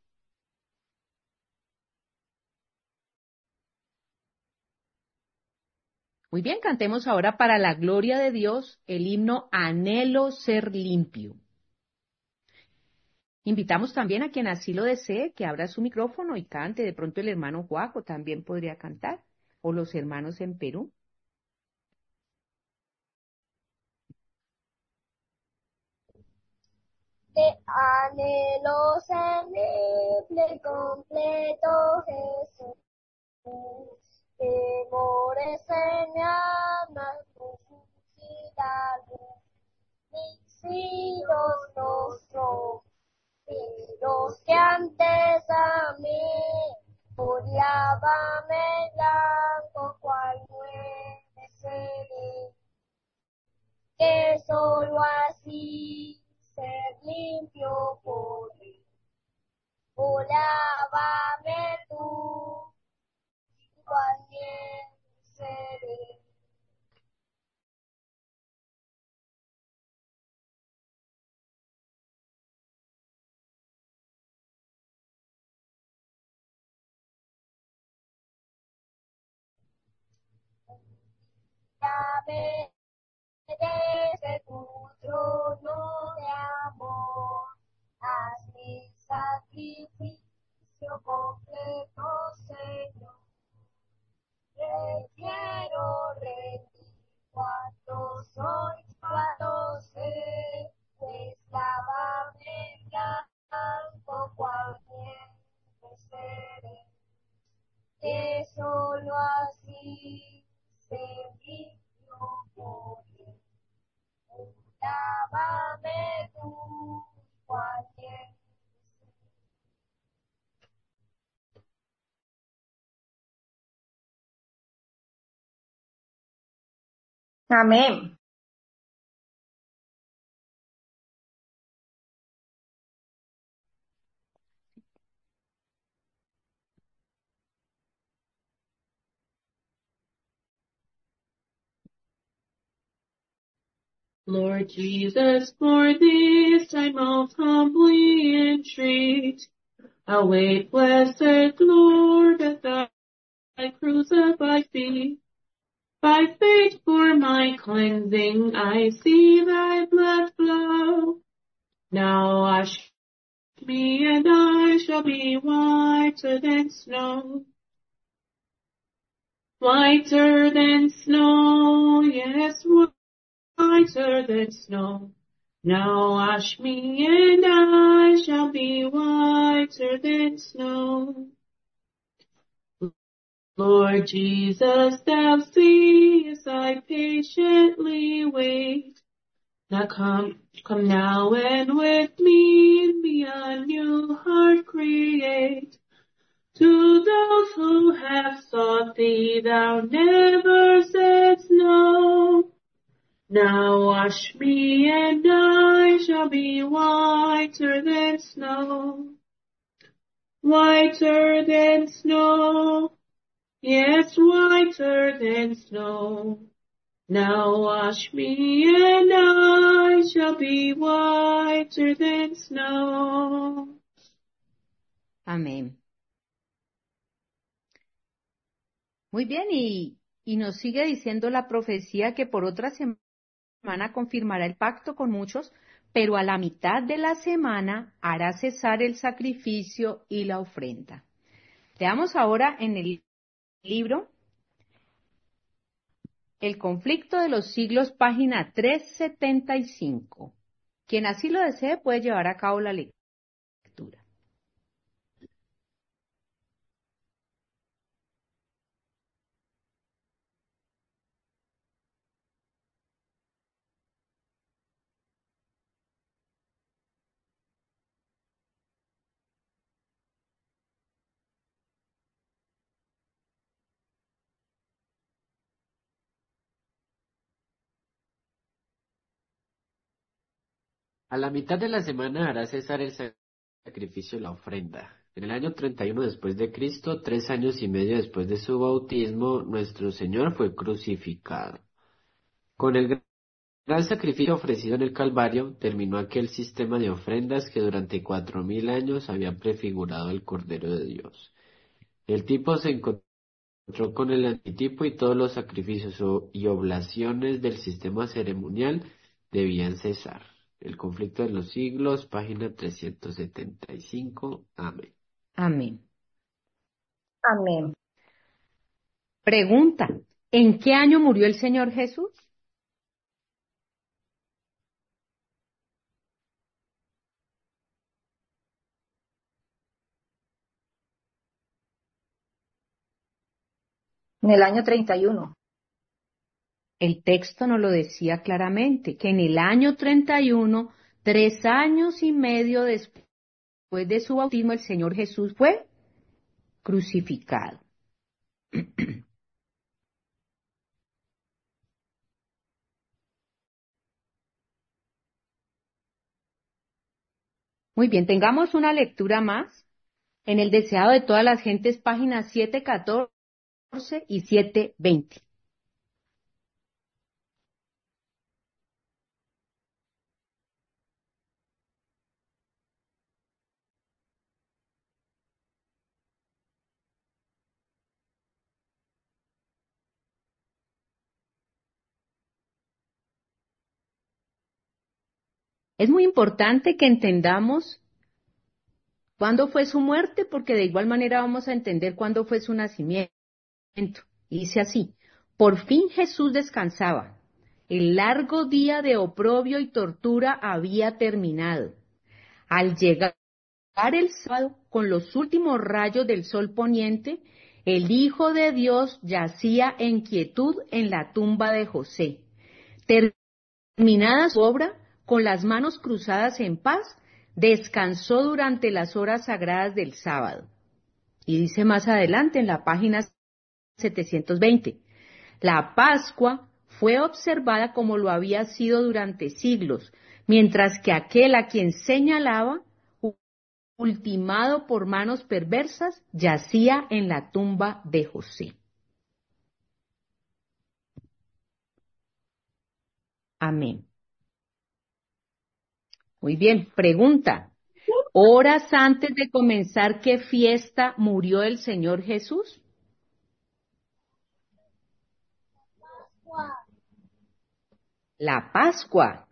Muy bien, cantemos ahora para la gloria de Dios el himno Anhelo ser limpio. Invitamos también a quien así lo desee que abra su micrófono y cante. De pronto el hermano Juaco también podría cantar, o los hermanos en Perú. Te anhelo ser libre y completo, Jesús. Temores en mi alma, suscitar mis hijos rostro, los que antes a mí odiaban el blanco, cual nueve seré, que solo así ser limpio podré. Oh, lávame tú, cual bien seré. Llame desde tu trono de amor, haz mi sacrificio completo, Señor. Te quiero rendir cuanto soy, cuanto sé, pues lávame blanco, cual nieve seré, que solo así se limpio podré. Lávame tú, cual nieve seré. Amén. Lord Jesus, for this I most humbly entreat. Await blessed Lord at thy crucified feet. By faith for my cleansing I see thy blood flow. Now wash me and I shall be whiter than snow. Whiter than snow, yes, whiter than snow. Now wash me and I shall be whiter than snow. Lord Jesus, thou seest I patiently wait. Now come, come now and with me in me a new heart create. To those who have sought thee, thou never saidst no. Now wash me and I shall be whiter than snow. Whiter than snow. Yes, whiter than snow. Now wash me and I shall be whiter than snow. Amén. Muy bien, y, y nos sigue diciendo la profecía que por otra semana confirmará el pacto con muchos, pero a la mitad de la semana hará cesar el sacrificio y la ofrenda. Veamos ahora en el libro El conflicto de los siglos, página trescientos setenta y cinco. Quien así lo desee puede llevar a cabo la lectura. A la mitad de la semana hará cesar el sacrificio y la ofrenda. En el año treinta y uno después de Cristo, tres años y medio después de su bautismo, nuestro Señor fue crucificado. Con el gran sacrificio ofrecido en el Calvario, terminó aquel sistema de ofrendas que durante cuatro mil años había prefigurado el Cordero de Dios. El tipo se encontró con el antitipo y todos los sacrificios y oblaciones del sistema ceremonial debían cesar. El conflicto de los siglos, página trescientos setenta y cinco. Amén. Amén. Amén. Pregunta, ¿en qué año murió el Señor Jesús? En el año treinta y uno. El texto nos lo decía claramente, que en el año treinta y uno, tres años y medio después de su bautismo, el Señor Jesús fue crucificado. Muy bien, tengamos una lectura más en el deseado de todas las gentes, páginas setecientos catorce y setecientos veinte. Es muy importante que entendamos cuándo fue su muerte, porque de igual manera vamos a entender cuándo fue su nacimiento. Y dice así, por fin Jesús descansaba. El largo día de oprobio y tortura había terminado. Al llegar el sábado, con los últimos rayos del sol poniente, el Hijo de Dios yacía en quietud en la tumba de José. Terminada su obra, con las manos cruzadas en paz, descansó durante las horas sagradas del sábado. Y dice más adelante en la página setecientos veinte, la Pascua fue observada como lo había sido durante siglos, mientras que aquel a quien señalaba, ultimado por manos perversas, yacía en la tumba de José. Amén. Muy bien, pregunta. Horas antes de comenzar, ¿qué fiesta murió el Señor Jesús? La Pascua.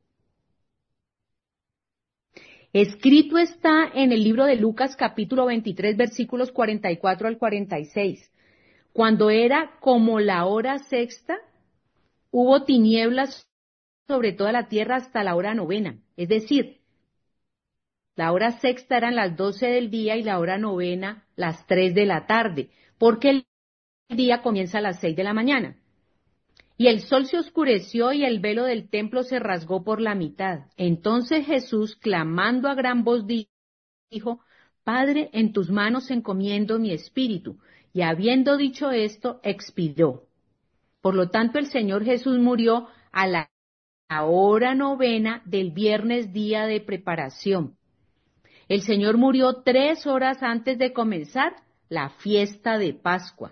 Escrito está en el libro de Lucas capítulo veintitrés, versículos cuarenta y cuatro al cuarenta y seis. Cuando era como la hora sexta, hubo tinieblas sobre toda la tierra hasta la hora novena. Es decir, la hora sexta eran las doce del día y la hora novena las tres de la tarde, porque el día comienza a las seis de la mañana. Y el sol se oscureció y el velo del templo se rasgó por la mitad. Entonces Jesús, clamando a gran voz, dijo, Padre, en tus manos encomiendo mi espíritu. Y habiendo dicho esto, expiró. Por lo tanto, el Señor Jesús murió a la hora novena del viernes, día de preparación. El Señor murió tres horas antes de comenzar la fiesta de Pascua.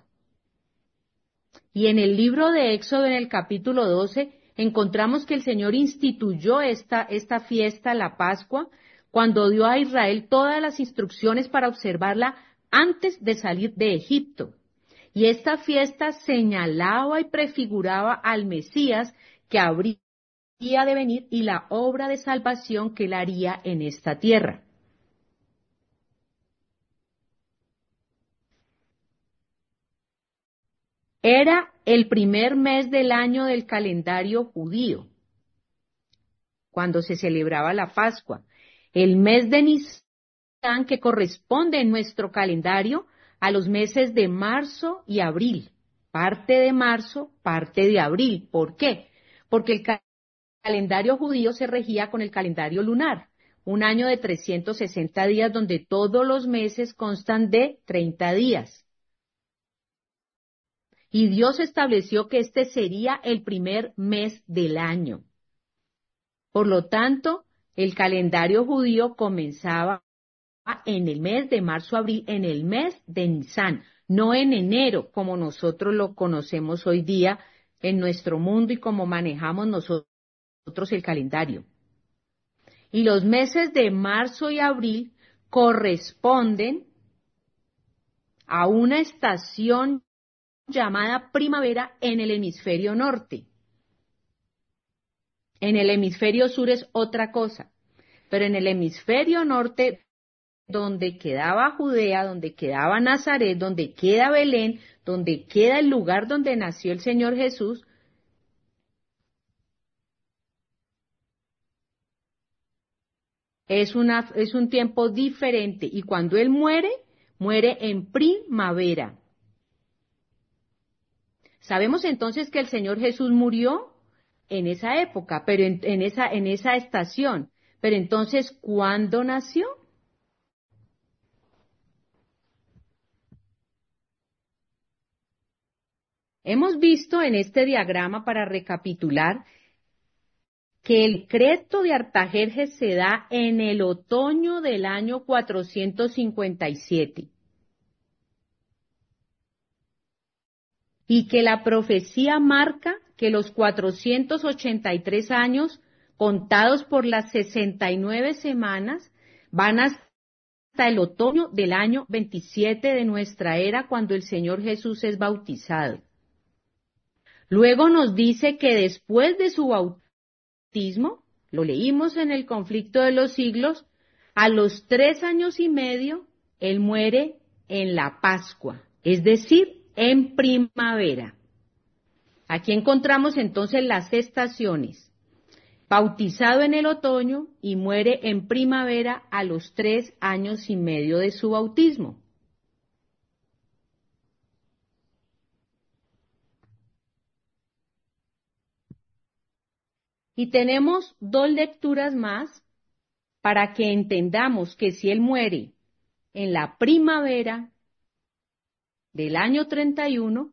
Y en el libro de Éxodo, en el capítulo doce, encontramos que el Señor instituyó esta, esta fiesta, la Pascua, cuando dio a Israel todas las instrucciones para observarla antes de salir de Egipto. Y esta fiesta señalaba y prefiguraba al Mesías que habría de venir y la obra de salvación que él haría en esta tierra. Era el primer mes del año del calendario judío, cuando se celebraba la Pascua. El mes de Nisan, que corresponde en nuestro calendario a los meses de marzo y abril. Parte de marzo, parte de abril. ¿Por qué? Porque el calendario judío se regía con el calendario lunar, un año de trescientos sesenta días donde todos los meses constan de treinta días. Y Dios estableció que este sería el primer mes del año. Por lo tanto, el calendario judío comenzaba en el mes de marzo-abril, en el mes de Nisan, no en enero, como nosotros lo conocemos hoy día en nuestro mundo y como manejamos nosotros el calendario. Y los meses de marzo y abril corresponden a una estación llamada primavera en el hemisferio norte. En el hemisferio sur es otra cosa, pero en el hemisferio norte, donde quedaba Judea, donde quedaba Nazaret, donde queda Belén, donde queda el lugar donde nació el Señor Jesús, es, una, es un tiempo diferente. Y cuando Él muere, muere en primavera. Sabemos entonces que el Señor Jesús murió en esa época, pero en, en, esa, en esa estación. Pero entonces, ¿cuándo nació? Hemos visto en este diagrama, para recapitular, que el decreto de Artajerjes se da en el otoño del año cuatrocientos cincuenta y siete. Y que la profecía marca que los cuatrocientos ochenta y tres años, contados por las sesenta y nueve semanas, van hasta el otoño del año veintisiete de nuestra era, cuando el Señor Jesús es bautizado. Luego nos dice que después de su bautismo, lo leímos en el conflicto de los siglos, a los tres años y medio, Él muere en la Pascua, es decir, en primavera. Aquí encontramos entonces las estaciones. Bautizado en el otoño y muere en primavera a los tres años y medio de su bautismo. Y tenemos dos lecturas más para que entendamos que si Él muere en la primavera del año treinta y uno,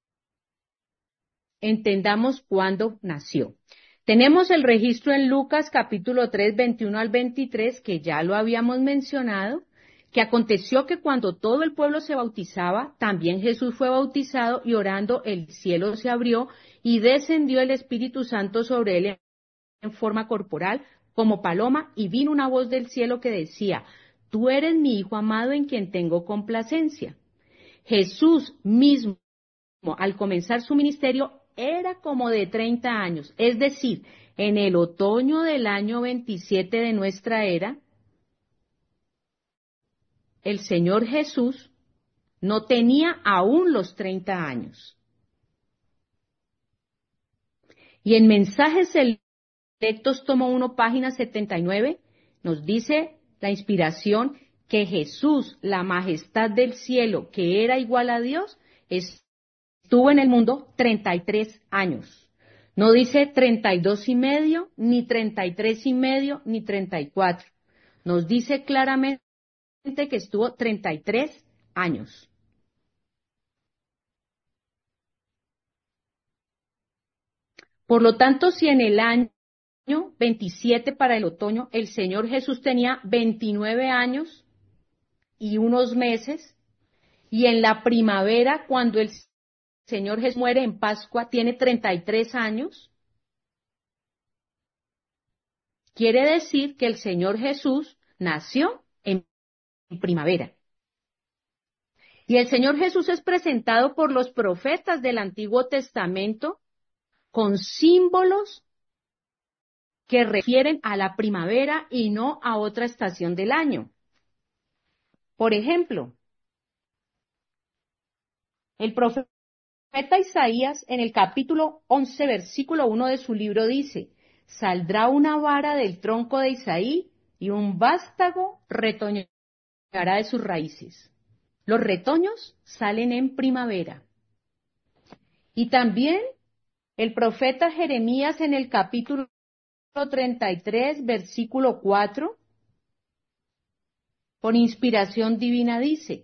entendamos cuándo nació. Tenemos el registro en Lucas capítulo tres, veintiuno al veintitrés, que ya lo habíamos mencionado, que aconteció que cuando todo el pueblo se bautizaba, también Jesús fue bautizado, y orando el cielo se abrió y descendió el Espíritu Santo sobre él en forma corporal como paloma, y vino una voz del cielo que decía: Tú eres mi Hijo amado en quien tengo complacencia. Jesús mismo, al comenzar su ministerio, era como de treinta años, es decir, en el otoño del año veintisiete de nuestra era, el Señor Jesús no tenía aún los treinta años. Y en Mensajes Selectos, tomo uno, página setenta y nueve, nos dice la inspiración que Jesús, la majestad del cielo, que era igual a Dios, estuvo en el mundo treinta y tres años. No dice treinta y dos y medio, ni treinta y tres y medio, ni treinta y cuatro. Nos dice claramente que estuvo treinta y tres años. Por lo tanto, si en el año veintisiete, para el otoño, el Señor Jesús tenía veintinueve años y unos meses, y en la primavera, cuando el Señor Jesús muere en Pascua, tiene treinta y tres años, quiere decir que el Señor Jesús nació en primavera. Y el Señor Jesús es presentado por los profetas del Antiguo Testamento con símbolos que refieren a la primavera y no a otra estación del año. Por ejemplo, el profeta profeta Isaías, en el capítulo once, versículo uno de su libro, dice: saldrá una vara del tronco de Isaí y un vástago retoñará de sus raíces. Los retoños salen en primavera. Y también el profeta Jeremías, en el capítulo treinta y tres, versículo cuatro, por inspiración divina dice,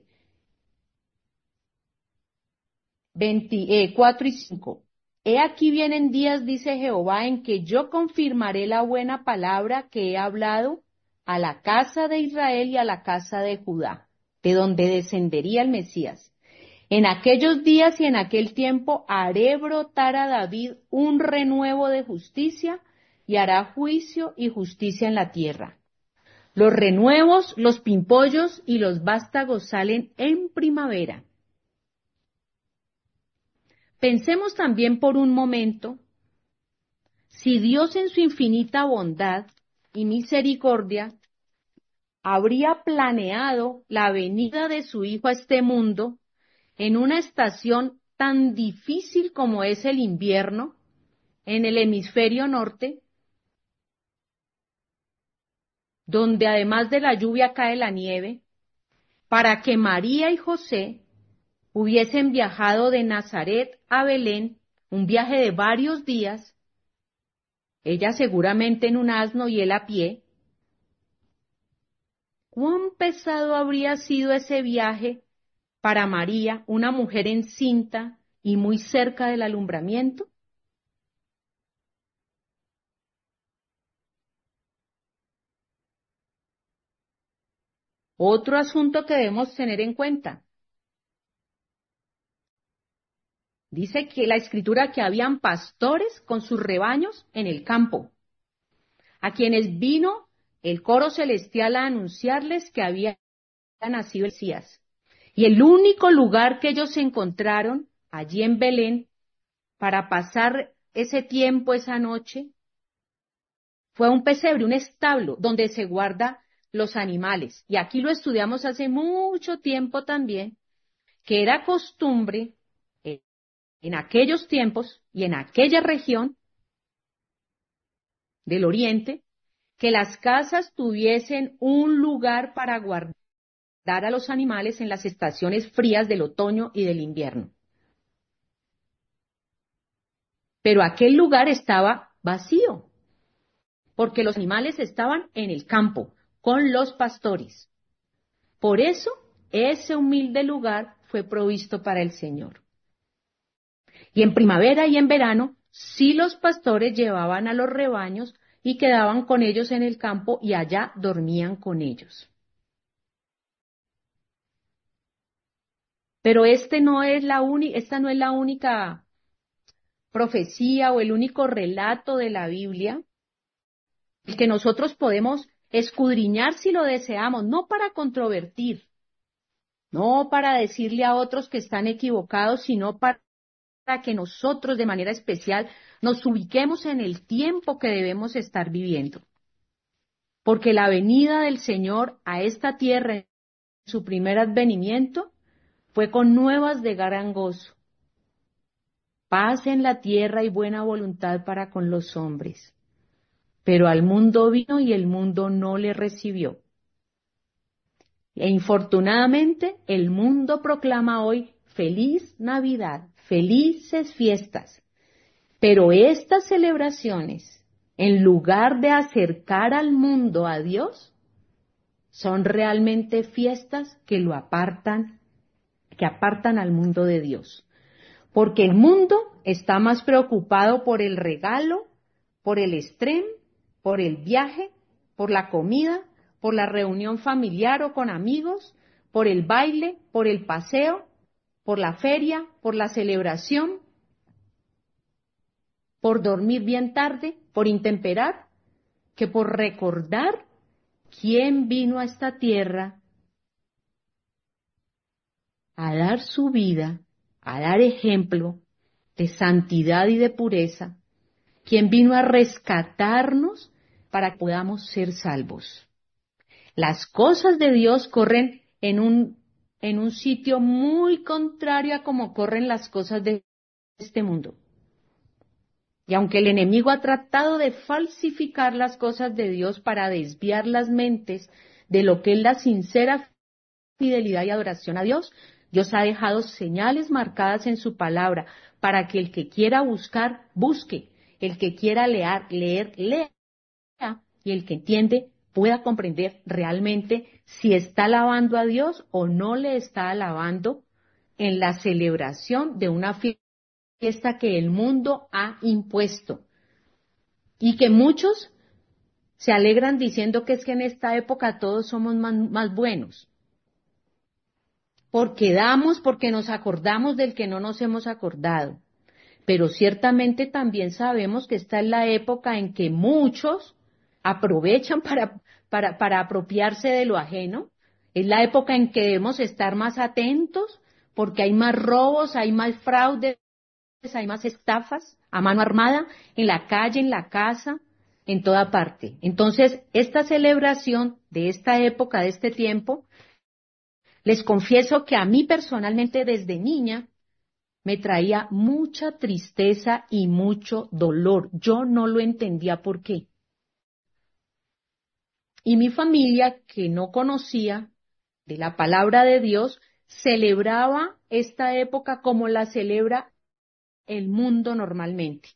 cuatro y cinco. He aquí vienen días, dice Jehová, en que yo confirmaré la buena palabra que he hablado a la casa de Israel y a la casa de Judá, de donde descendería el Mesías. En aquellos días y en aquel tiempo haré brotar a David un renuevo de justicia y hará juicio y justicia en la tierra. Los renuevos, los pimpollos y los vástagos salen en primavera. Pensemos también por un momento si Dios en su infinita bondad y misericordia habría planeado la venida de su Hijo a este mundo en una estación tan difícil como es el invierno en el hemisferio norte, donde además de la lluvia cae la nieve, para que María y José hubiesen viajado de Nazaret a Belén, un viaje de varios días, ella seguramente en un asno y él a pie. ¿Cuán pesado habría sido ese viaje para María, una mujer encinta y muy cerca del alumbramiento? Otro asunto que debemos tener en cuenta. Dice que la Escritura que habían pastores con sus rebaños en el campo, a quienes vino el coro celestial a anunciarles que había nacido el Mesías. Y el único lugar que ellos encontraron allí en Belén para pasar ese tiempo, esa noche, fue un pesebre, un establo donde se guarda los animales. Y aquí lo estudiamos hace mucho tiempo también, que era costumbre eh, en aquellos tiempos y en aquella región del oriente, que las casas tuviesen un lugar para guardar a los animales en las estaciones frías del otoño y del invierno. Pero aquel lugar estaba vacío, porque los animales estaban en el campo, con los pastores. Por eso, ese humilde lugar fue provisto para el Señor. Y en primavera y en verano, sí los pastores llevaban a los rebaños y quedaban con ellos en el campo y allá dormían con ellos. Pero este no es la uni- esta no es la única profecía o el único relato de la Biblia el que nosotros podemos escudriñar si lo deseamos, no para controvertir, no para decirle a otros que están equivocados, sino para que nosotros de manera especial nos ubiquemos en el tiempo que debemos estar viviendo. Porque la venida del Señor a esta tierra en su primer advenimiento fue con nuevas de gran gozo, paz en la tierra y buena voluntad para con los hombres. Pero al mundo vino y el mundo no le recibió. E infortunadamente el mundo proclama hoy feliz Navidad, felices fiestas. Pero estas celebraciones, en lugar de acercar al mundo a Dios, son realmente fiestas que lo apartan, que apartan al mundo de Dios. Porque el mundo está más preocupado por el regalo, por el estreno, por el viaje, por la comida, por la reunión familiar o con amigos, por el baile, por el paseo, por la feria, por la celebración, por dormir bien tarde, por intemperar, que por recordar quién vino a esta tierra a dar su vida, a dar ejemplo de santidad y de pureza, quien vino a rescatarnos para que podamos ser salvos. Las cosas de Dios corren en un, en un sitio muy contrario a como corren las cosas de este mundo. Y aunque el enemigo ha tratado de falsificar las cosas de Dios para desviar las mentes de lo que es la sincera fidelidad y adoración a Dios, Dios ha dejado señales marcadas en su palabra para que el que quiera buscar, busque, el que quiera leer, leer, lea, y el que entiende pueda comprender realmente si está alabando a Dios o no le está alabando en la celebración de una fiesta que el mundo ha impuesto. Y que muchos se alegran diciendo que es que en esta época todos somos más, más buenos. Porque damos, porque nos acordamos del que no nos hemos acordado. Pero ciertamente también sabemos que esta es la época en que muchos aprovechan para, para, para apropiarse de lo ajeno. Es la época en que debemos estar más atentos porque hay más robos, hay más fraudes, hay más estafas a mano armada en la calle, en la casa, en toda parte. Entonces, esta celebración de esta época, de este tiempo, les confieso que a mí personalmente desde niña me traía mucha tristeza y mucho dolor. Yo no lo entendía por qué. Y mi familia, que no conocía de la palabra de Dios, celebraba esta época como la celebra el mundo normalmente.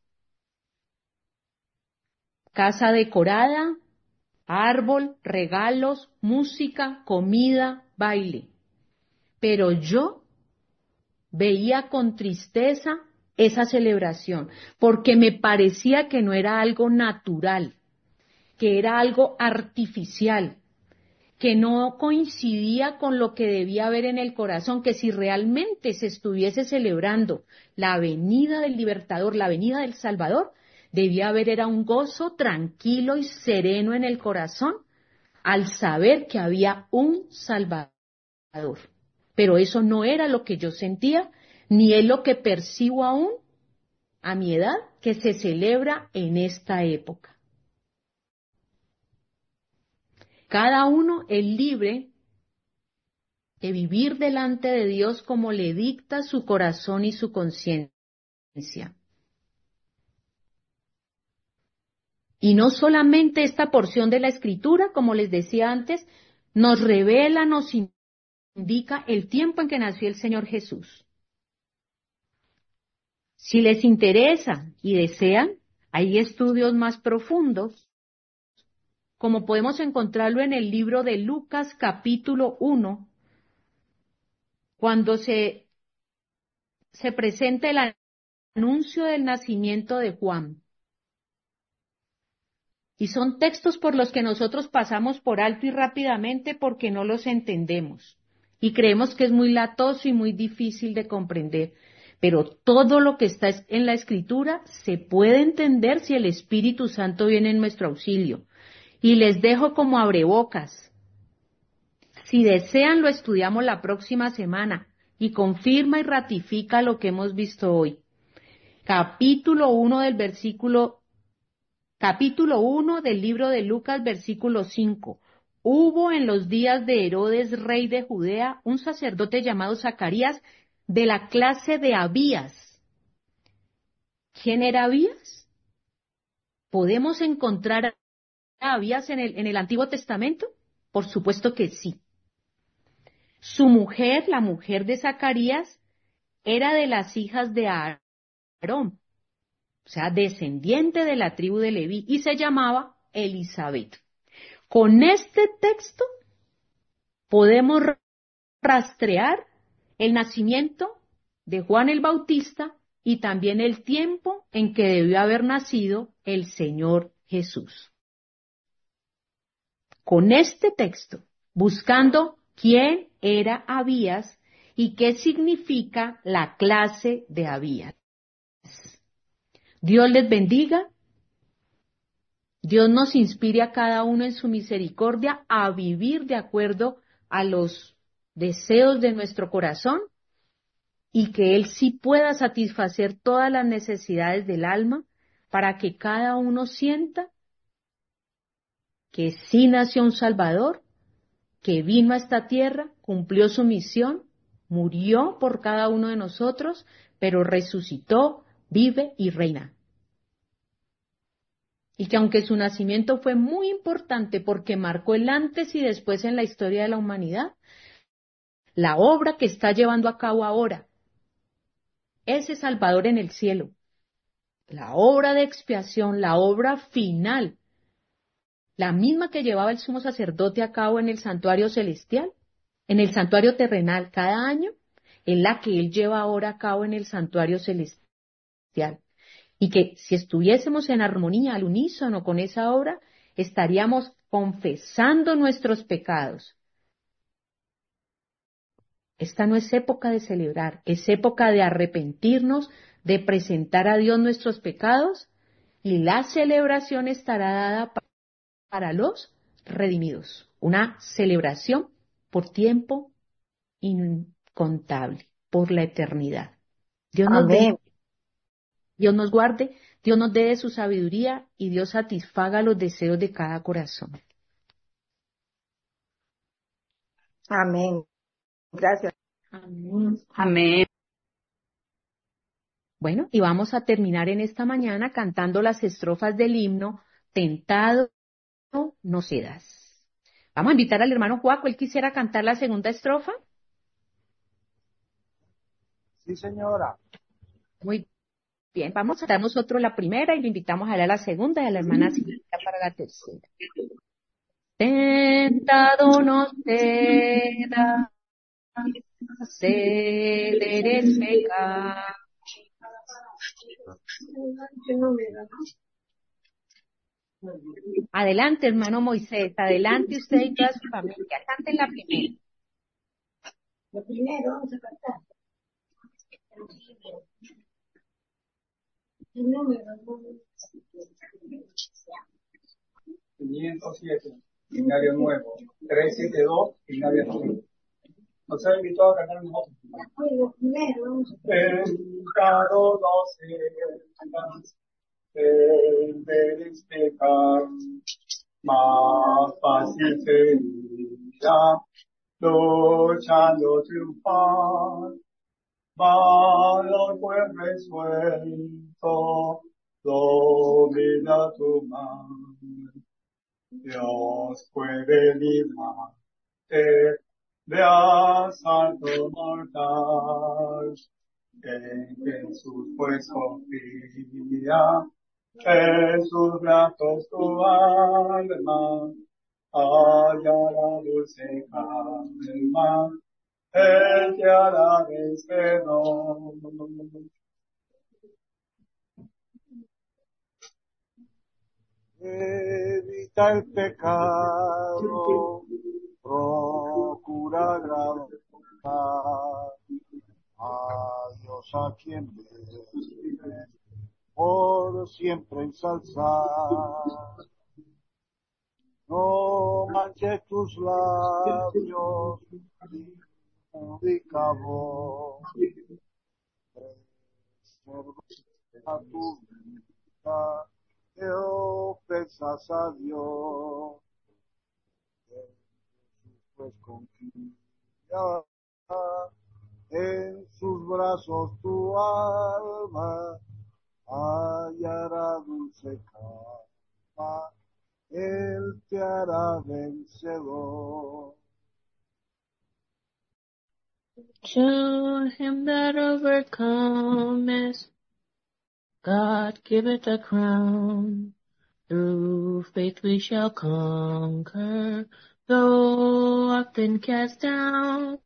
Casa decorada, árbol, regalos, música, comida, baile. Pero yo veía con tristeza esa celebración, porque me parecía que no era algo natural, que era algo artificial, que no coincidía con lo que debía haber en el corazón, que si realmente se estuviese celebrando la venida del Libertador, la venida del Salvador, debía haber era un gozo tranquilo y sereno en el corazón al saber que había un Salvador. Pero eso no era lo que yo sentía, ni es lo que percibo aún a mi edad que se celebra en esta época. Cada uno es libre de vivir delante de Dios como le dicta su corazón y su conciencia. Y no solamente esta porción de la Escritura, como les decía antes, nos revela, nos indica el tiempo en que nació el Señor Jesús. Si les interesa y desean, hay estudios más profundos, como podemos encontrarlo en el libro de Lucas capítulo uno, cuando se, se presenta el anuncio del nacimiento de Juan. Y son textos por los que nosotros pasamos por alto y rápidamente porque no los entendemos. Y creemos que es muy latoso y muy difícil de comprender. Pero todo lo que está en la Escritura se puede entender si el Espíritu Santo viene en nuestro auxilio. Y les dejo como abrebocas. Si desean, lo estudiamos la próxima semana y confirma y ratifica lo que hemos visto hoy. Capítulo uno del versículo, capítulo uno del libro de Lucas, versículo cinco. Hubo en los días de Herodes, rey de Judea, un sacerdote llamado Zacarías, de la clase de Abías. ¿Quién era Abías? ¿Podemos encontrar a Abías en el, en el Antiguo Testamento? Por supuesto que sí. Su mujer, la mujer de Zacarías, era de las hijas de Aarón, o sea, descendiente de la tribu de Leví, y se llamaba Elizabeth. Con este texto podemos rastrear el nacimiento de Juan el Bautista y también el tiempo en que debió haber nacido el Señor Jesús. Con este texto, buscando quién era Abías y qué significa la clase de Abías. Dios les bendiga. Dios nos inspire a cada uno en su misericordia a vivir de acuerdo a los deseos de nuestro corazón y que Él sí pueda satisfacer todas las necesidades del alma para que cada uno sienta que sí nació un Salvador, que vino a esta tierra, cumplió su misión, murió por cada uno de nosotros pero resucitó, vive y reina. Y que aunque su nacimiento fue muy importante porque marcó el antes y después en la historia de la humanidad, la obra que está llevando a cabo ahora, ese Salvador en el cielo, la obra de expiación, la obra final, la misma que llevaba el sumo sacerdote a cabo en el santuario celestial, en el santuario terrenal cada año, es la que él lleva ahora a cabo en el santuario celestial. Y que si estuviésemos en armonía, al unísono con esa obra, estaríamos confesando nuestros pecados. Esta no es época de celebrar, es época de arrepentirnos, de presentar a Dios nuestros pecados, y la celebración estará dada para los redimidos. Una celebración por tiempo incontable, por la eternidad. Dios nos Amén. bendiga. Dios nos guarde, Dios nos dé de su sabiduría y Dios satisfaga los deseos de cada corazón. Amén. Gracias. Amén. Amén. Bueno, y vamos a terminar en esta mañana cantando las estrofas del himno Tentado no cedas. Vamos a invitar al hermano Juaco, él quisiera cantar la segunda estrofa. Sí, señora. Muy bien, vamos a dar nosotros la primera y le invitamos a dar la segunda y a la hermana Silvia para la tercera. Tentado no cedas, ceder es pecar. Adelante, hermano Moisés, adelante usted y toda su familia. Canten la primera. Lo primero vamos a cantar. El número. quinientos siete, Binario Nuevo. trescientos setenta y dos, Binario Nuevo. Nos ha invitado a cantar nosotros. Lo primero vamos a Tentado no cedas, ceder es pecar, más fácil sería luchando triunfar. Valor pues resuelto, domina tu mano. Dios puede librarte de asalto mortal. En Jesús pues confía, en sus brazos tu alma hallará dulce calma. Él te hará vencedor. Evita el pecado, procura agradar a Dios a quien ves, por siempre ensalzar. No manches tus labios, indica voz, preserva tu vida, te ofensas a Dios, pues confía en sus brazos tu alma, hallará dulce calma, Él te hará vencedor. To him that overcometh, God giveth a crown. Through faith we shall conquer, though often cast down.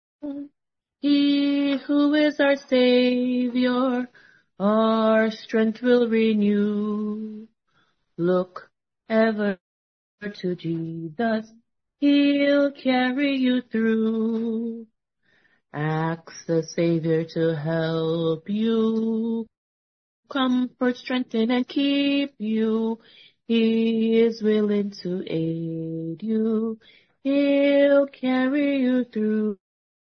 He who is our Savior, our strength will renew. Look ever to Jesus, He'll carry you through. Ask the Savior to help you, comfort, strengthen, and keep you. He is willing to aid you. He'll carry you through.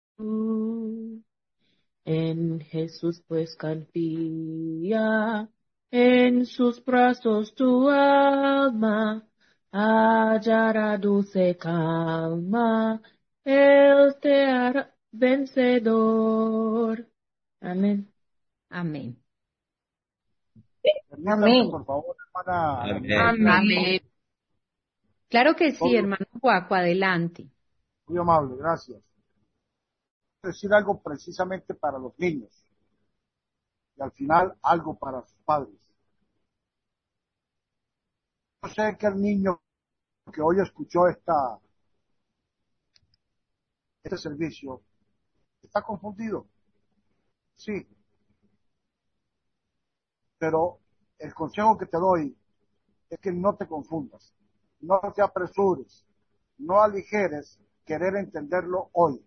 En Jesús pues confía, en sus brazos tu alma hallará dulce calma. Él te hará vencedor. Amén. Amén. Permítame, Amén. por favor, hermana. Amén. Amén. Claro que sí, Todo hermano Juaco, adelante. muy amable, gracias. Quiero decir algo precisamente para los niños y al final algo para sus padres. Yo sé que el niño que hoy escuchó esta, este servicio está confundido, sí, pero el consejo que te doy es que no te confundas, no te apresures, no aligeres querer entenderlo hoy.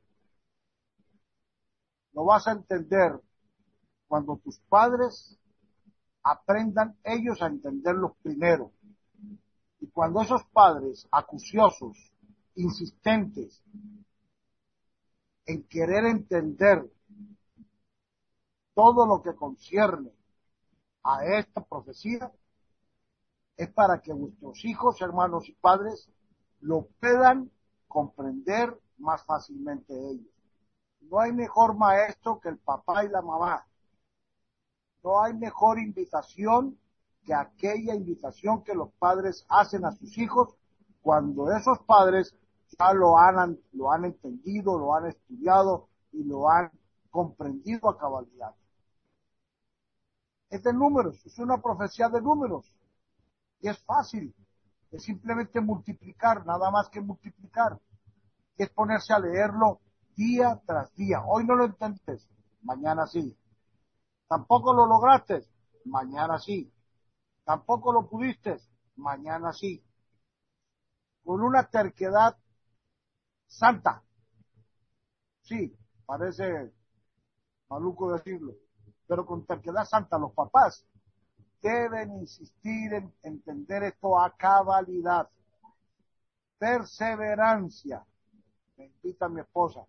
Lo vas a entender cuando tus padres aprendan ellos a entenderlo primero. Y cuando esos padres acuciosos, insistentes en querer entender todo lo que concierne a esta profecía, es para que vuestros hijos, hermanos y padres, lo puedan comprender más fácilmente ellos. No hay mejor maestro que el papá y la mamá. No hay mejor invitación que aquella invitación que los padres hacen a sus hijos cuando esos padres ya lo han, lo han entendido, lo han estudiado y lo han comprendido a cabalidad. Es de números, es una profecía de números. Y es fácil, es simplemente multiplicar, nada más que multiplicar. Es ponerse a leerlo día tras día. Hoy no lo entendés, mañana sí. Tampoco lo lograste, mañana sí. Tampoco lo pudiste, mañana sí. Con una terquedad santa. Sí, parece maluco decirlo, pero con terquedad santa los papás deben insistir en entender esto a cabalidad. Perseverancia. Me invita mi esposa.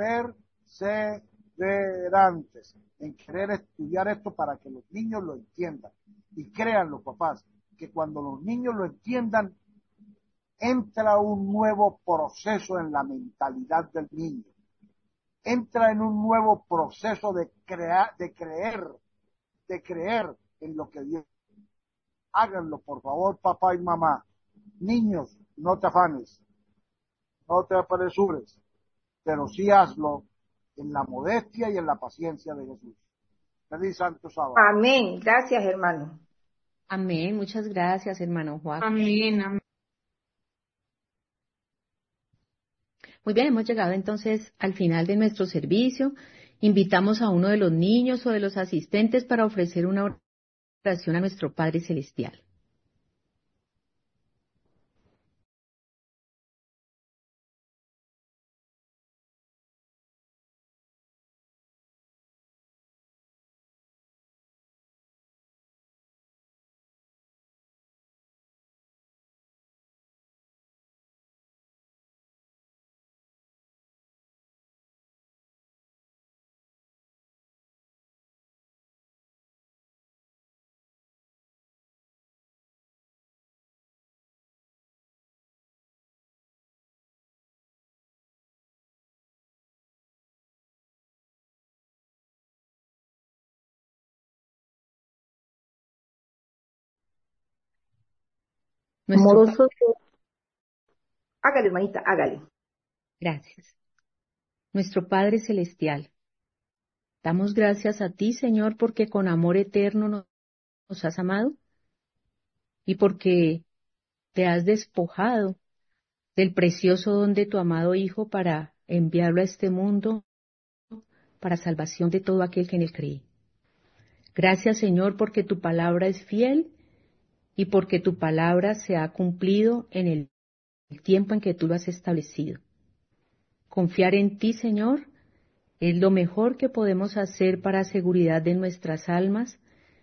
Perseverantes en querer estudiar esto para que los niños lo entiendan. Y crean los papás que cuando los niños lo entiendan, entra un nuevo proceso en la mentalidad del niño. Entra en un nuevo proceso de crear, de creer, de creer en lo que Dios. Háganlo, por favor, papá y mamá. Niños, no te afanes, no te apresures, pero sí hazlo en la modestia y en la paciencia de Jesús. Feliz Santo Sábado. Amén. Gracias, hermano. Amén. Muchas gracias, hermano Juaco. Amén. Amén. Muy bien, hemos llegado entonces al final de nuestro servicio. Invitamos a uno de los niños o de los asistentes para ofrecer una oración a nuestro Padre Celestial. Nuestro Pa- Amoroso. Hágale, hermanita, hágale. Gracias. Nuestro Padre Celestial, damos gracias a ti, Señor, porque con amor eterno nos nos has amado y porque te has despojado del precioso don de tu amado Hijo para enviarlo a este mundo para salvación de todo aquel que en él cree. Gracias, Señor, porque tu palabra es fiel y porque tu palabra se ha cumplido en el tiempo en que tú lo has establecido. Confiar en ti, Señor, es lo mejor que podemos hacer para seguridad de nuestras almas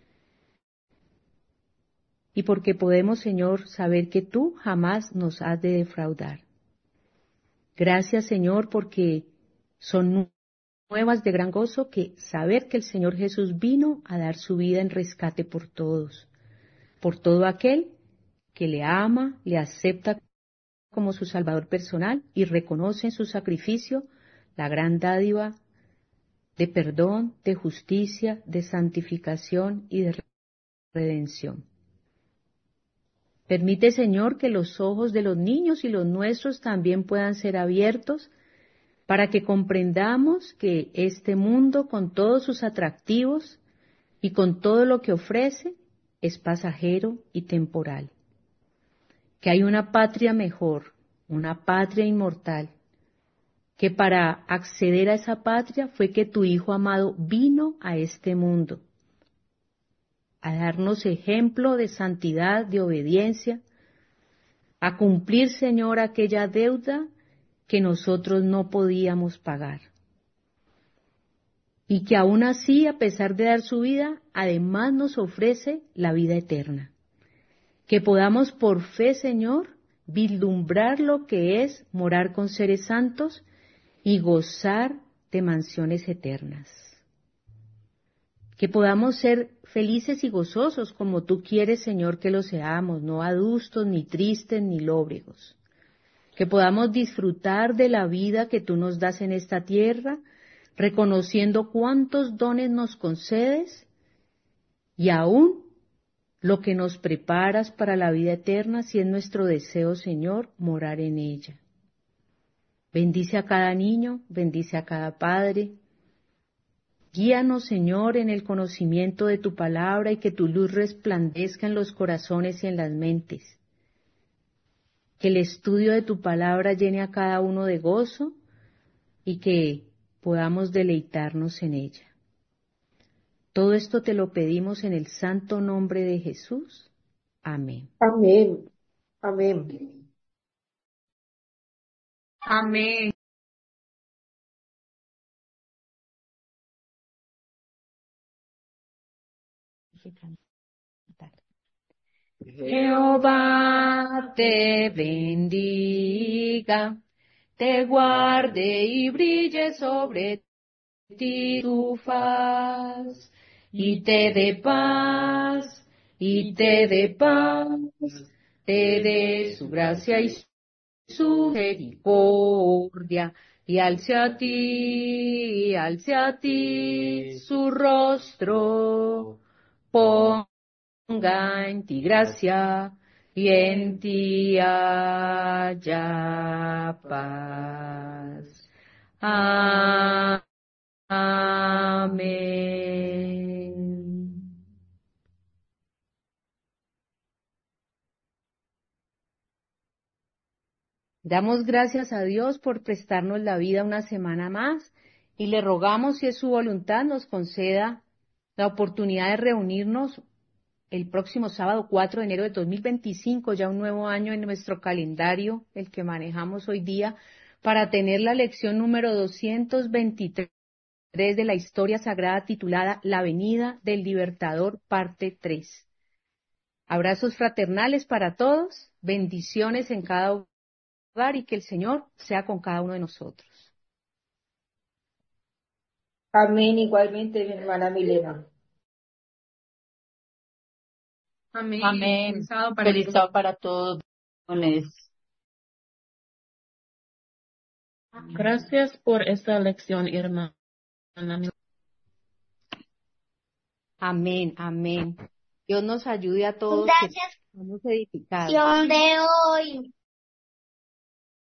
y porque podemos, Señor, saber que tú jamás nos has de defraudar. Gracias, Señor, porque son nuevas de gran gozo que saber que el Señor Jesús vino a dar su vida en rescate por todos, por todo aquel que le ama, le acepta como su Salvador personal y reconoce en su sacrificio la gran dádiva de perdón, de justicia, de santificación y de redención. Permite, Señor, que los ojos de los niños y los nuestros también puedan ser abiertos para que comprendamos que este mundo, con todos sus atractivos y con todo lo que ofrece, es pasajero y temporal. Que hay una patria mejor, una patria inmortal, que para acceder a esa patria fue que tu Hijo amado vino a este mundo, a darnos ejemplo de santidad, de obediencia, a cumplir, Señor, aquella deuda que nosotros no podíamos pagar. Y que aún así, a pesar de dar su vida, además nos ofrece la vida eterna. Que podamos por fe, Señor, vislumbrar lo que es morar con seres santos y gozar de mansiones eternas. Que podamos ser felices y gozosos como tú quieres, Señor, que lo seamos, no adustos, ni tristes, ni lóbregos. Que podamos disfrutar de la vida que tú nos das en esta tierra, reconociendo cuántos dones nos concedes y aún lo que nos preparas para la vida eterna, si es nuestro deseo, Señor, morar en ella. Bendice a cada niño, bendice a cada padre. Guíanos, Señor, en el conocimiento de tu palabra y que tu luz resplandezca en los corazones y en las mentes. Que el estudio de tu palabra llene a cada uno de gozo y que podamos deleitarnos en ella. Todo esto te lo pedimos en el santo nombre de Jesús. Amén. Amén. Amén. Amén. Jehová te bendiga, te guarde y brille sobre ti tu faz, y te dé paz, y te dé paz, te dé su gracia y su misericordia, y alce a ti, alce a ti su rostro, ponga en ti gracia, y en ti haya paz. Amén. Damos gracias a Dios por prestarnos la vida una semana más y le rogamos, si es su voluntad, nos conceda la oportunidad de reunirnos el próximo sábado cuatro de enero de dos mil veinticinco, ya un nuevo año en nuestro calendario, el que manejamos hoy día, para tener la lección número doscientos veintitrés de la historia sagrada titulada La venida del Libertador, parte tres. Abrazos fraternales para todos, bendiciones en cada hogar y que el Señor sea con cada uno de nosotros. Amén. Igualmente, mi hermana Milena. Amén. Amén. Feliz sábado para Feliz todos. sábado para todos. Gracias por esta lección, hermana. Amén, amén. Dios nos ayude a todos que Gracias estamos edificados. por la lección de hoy.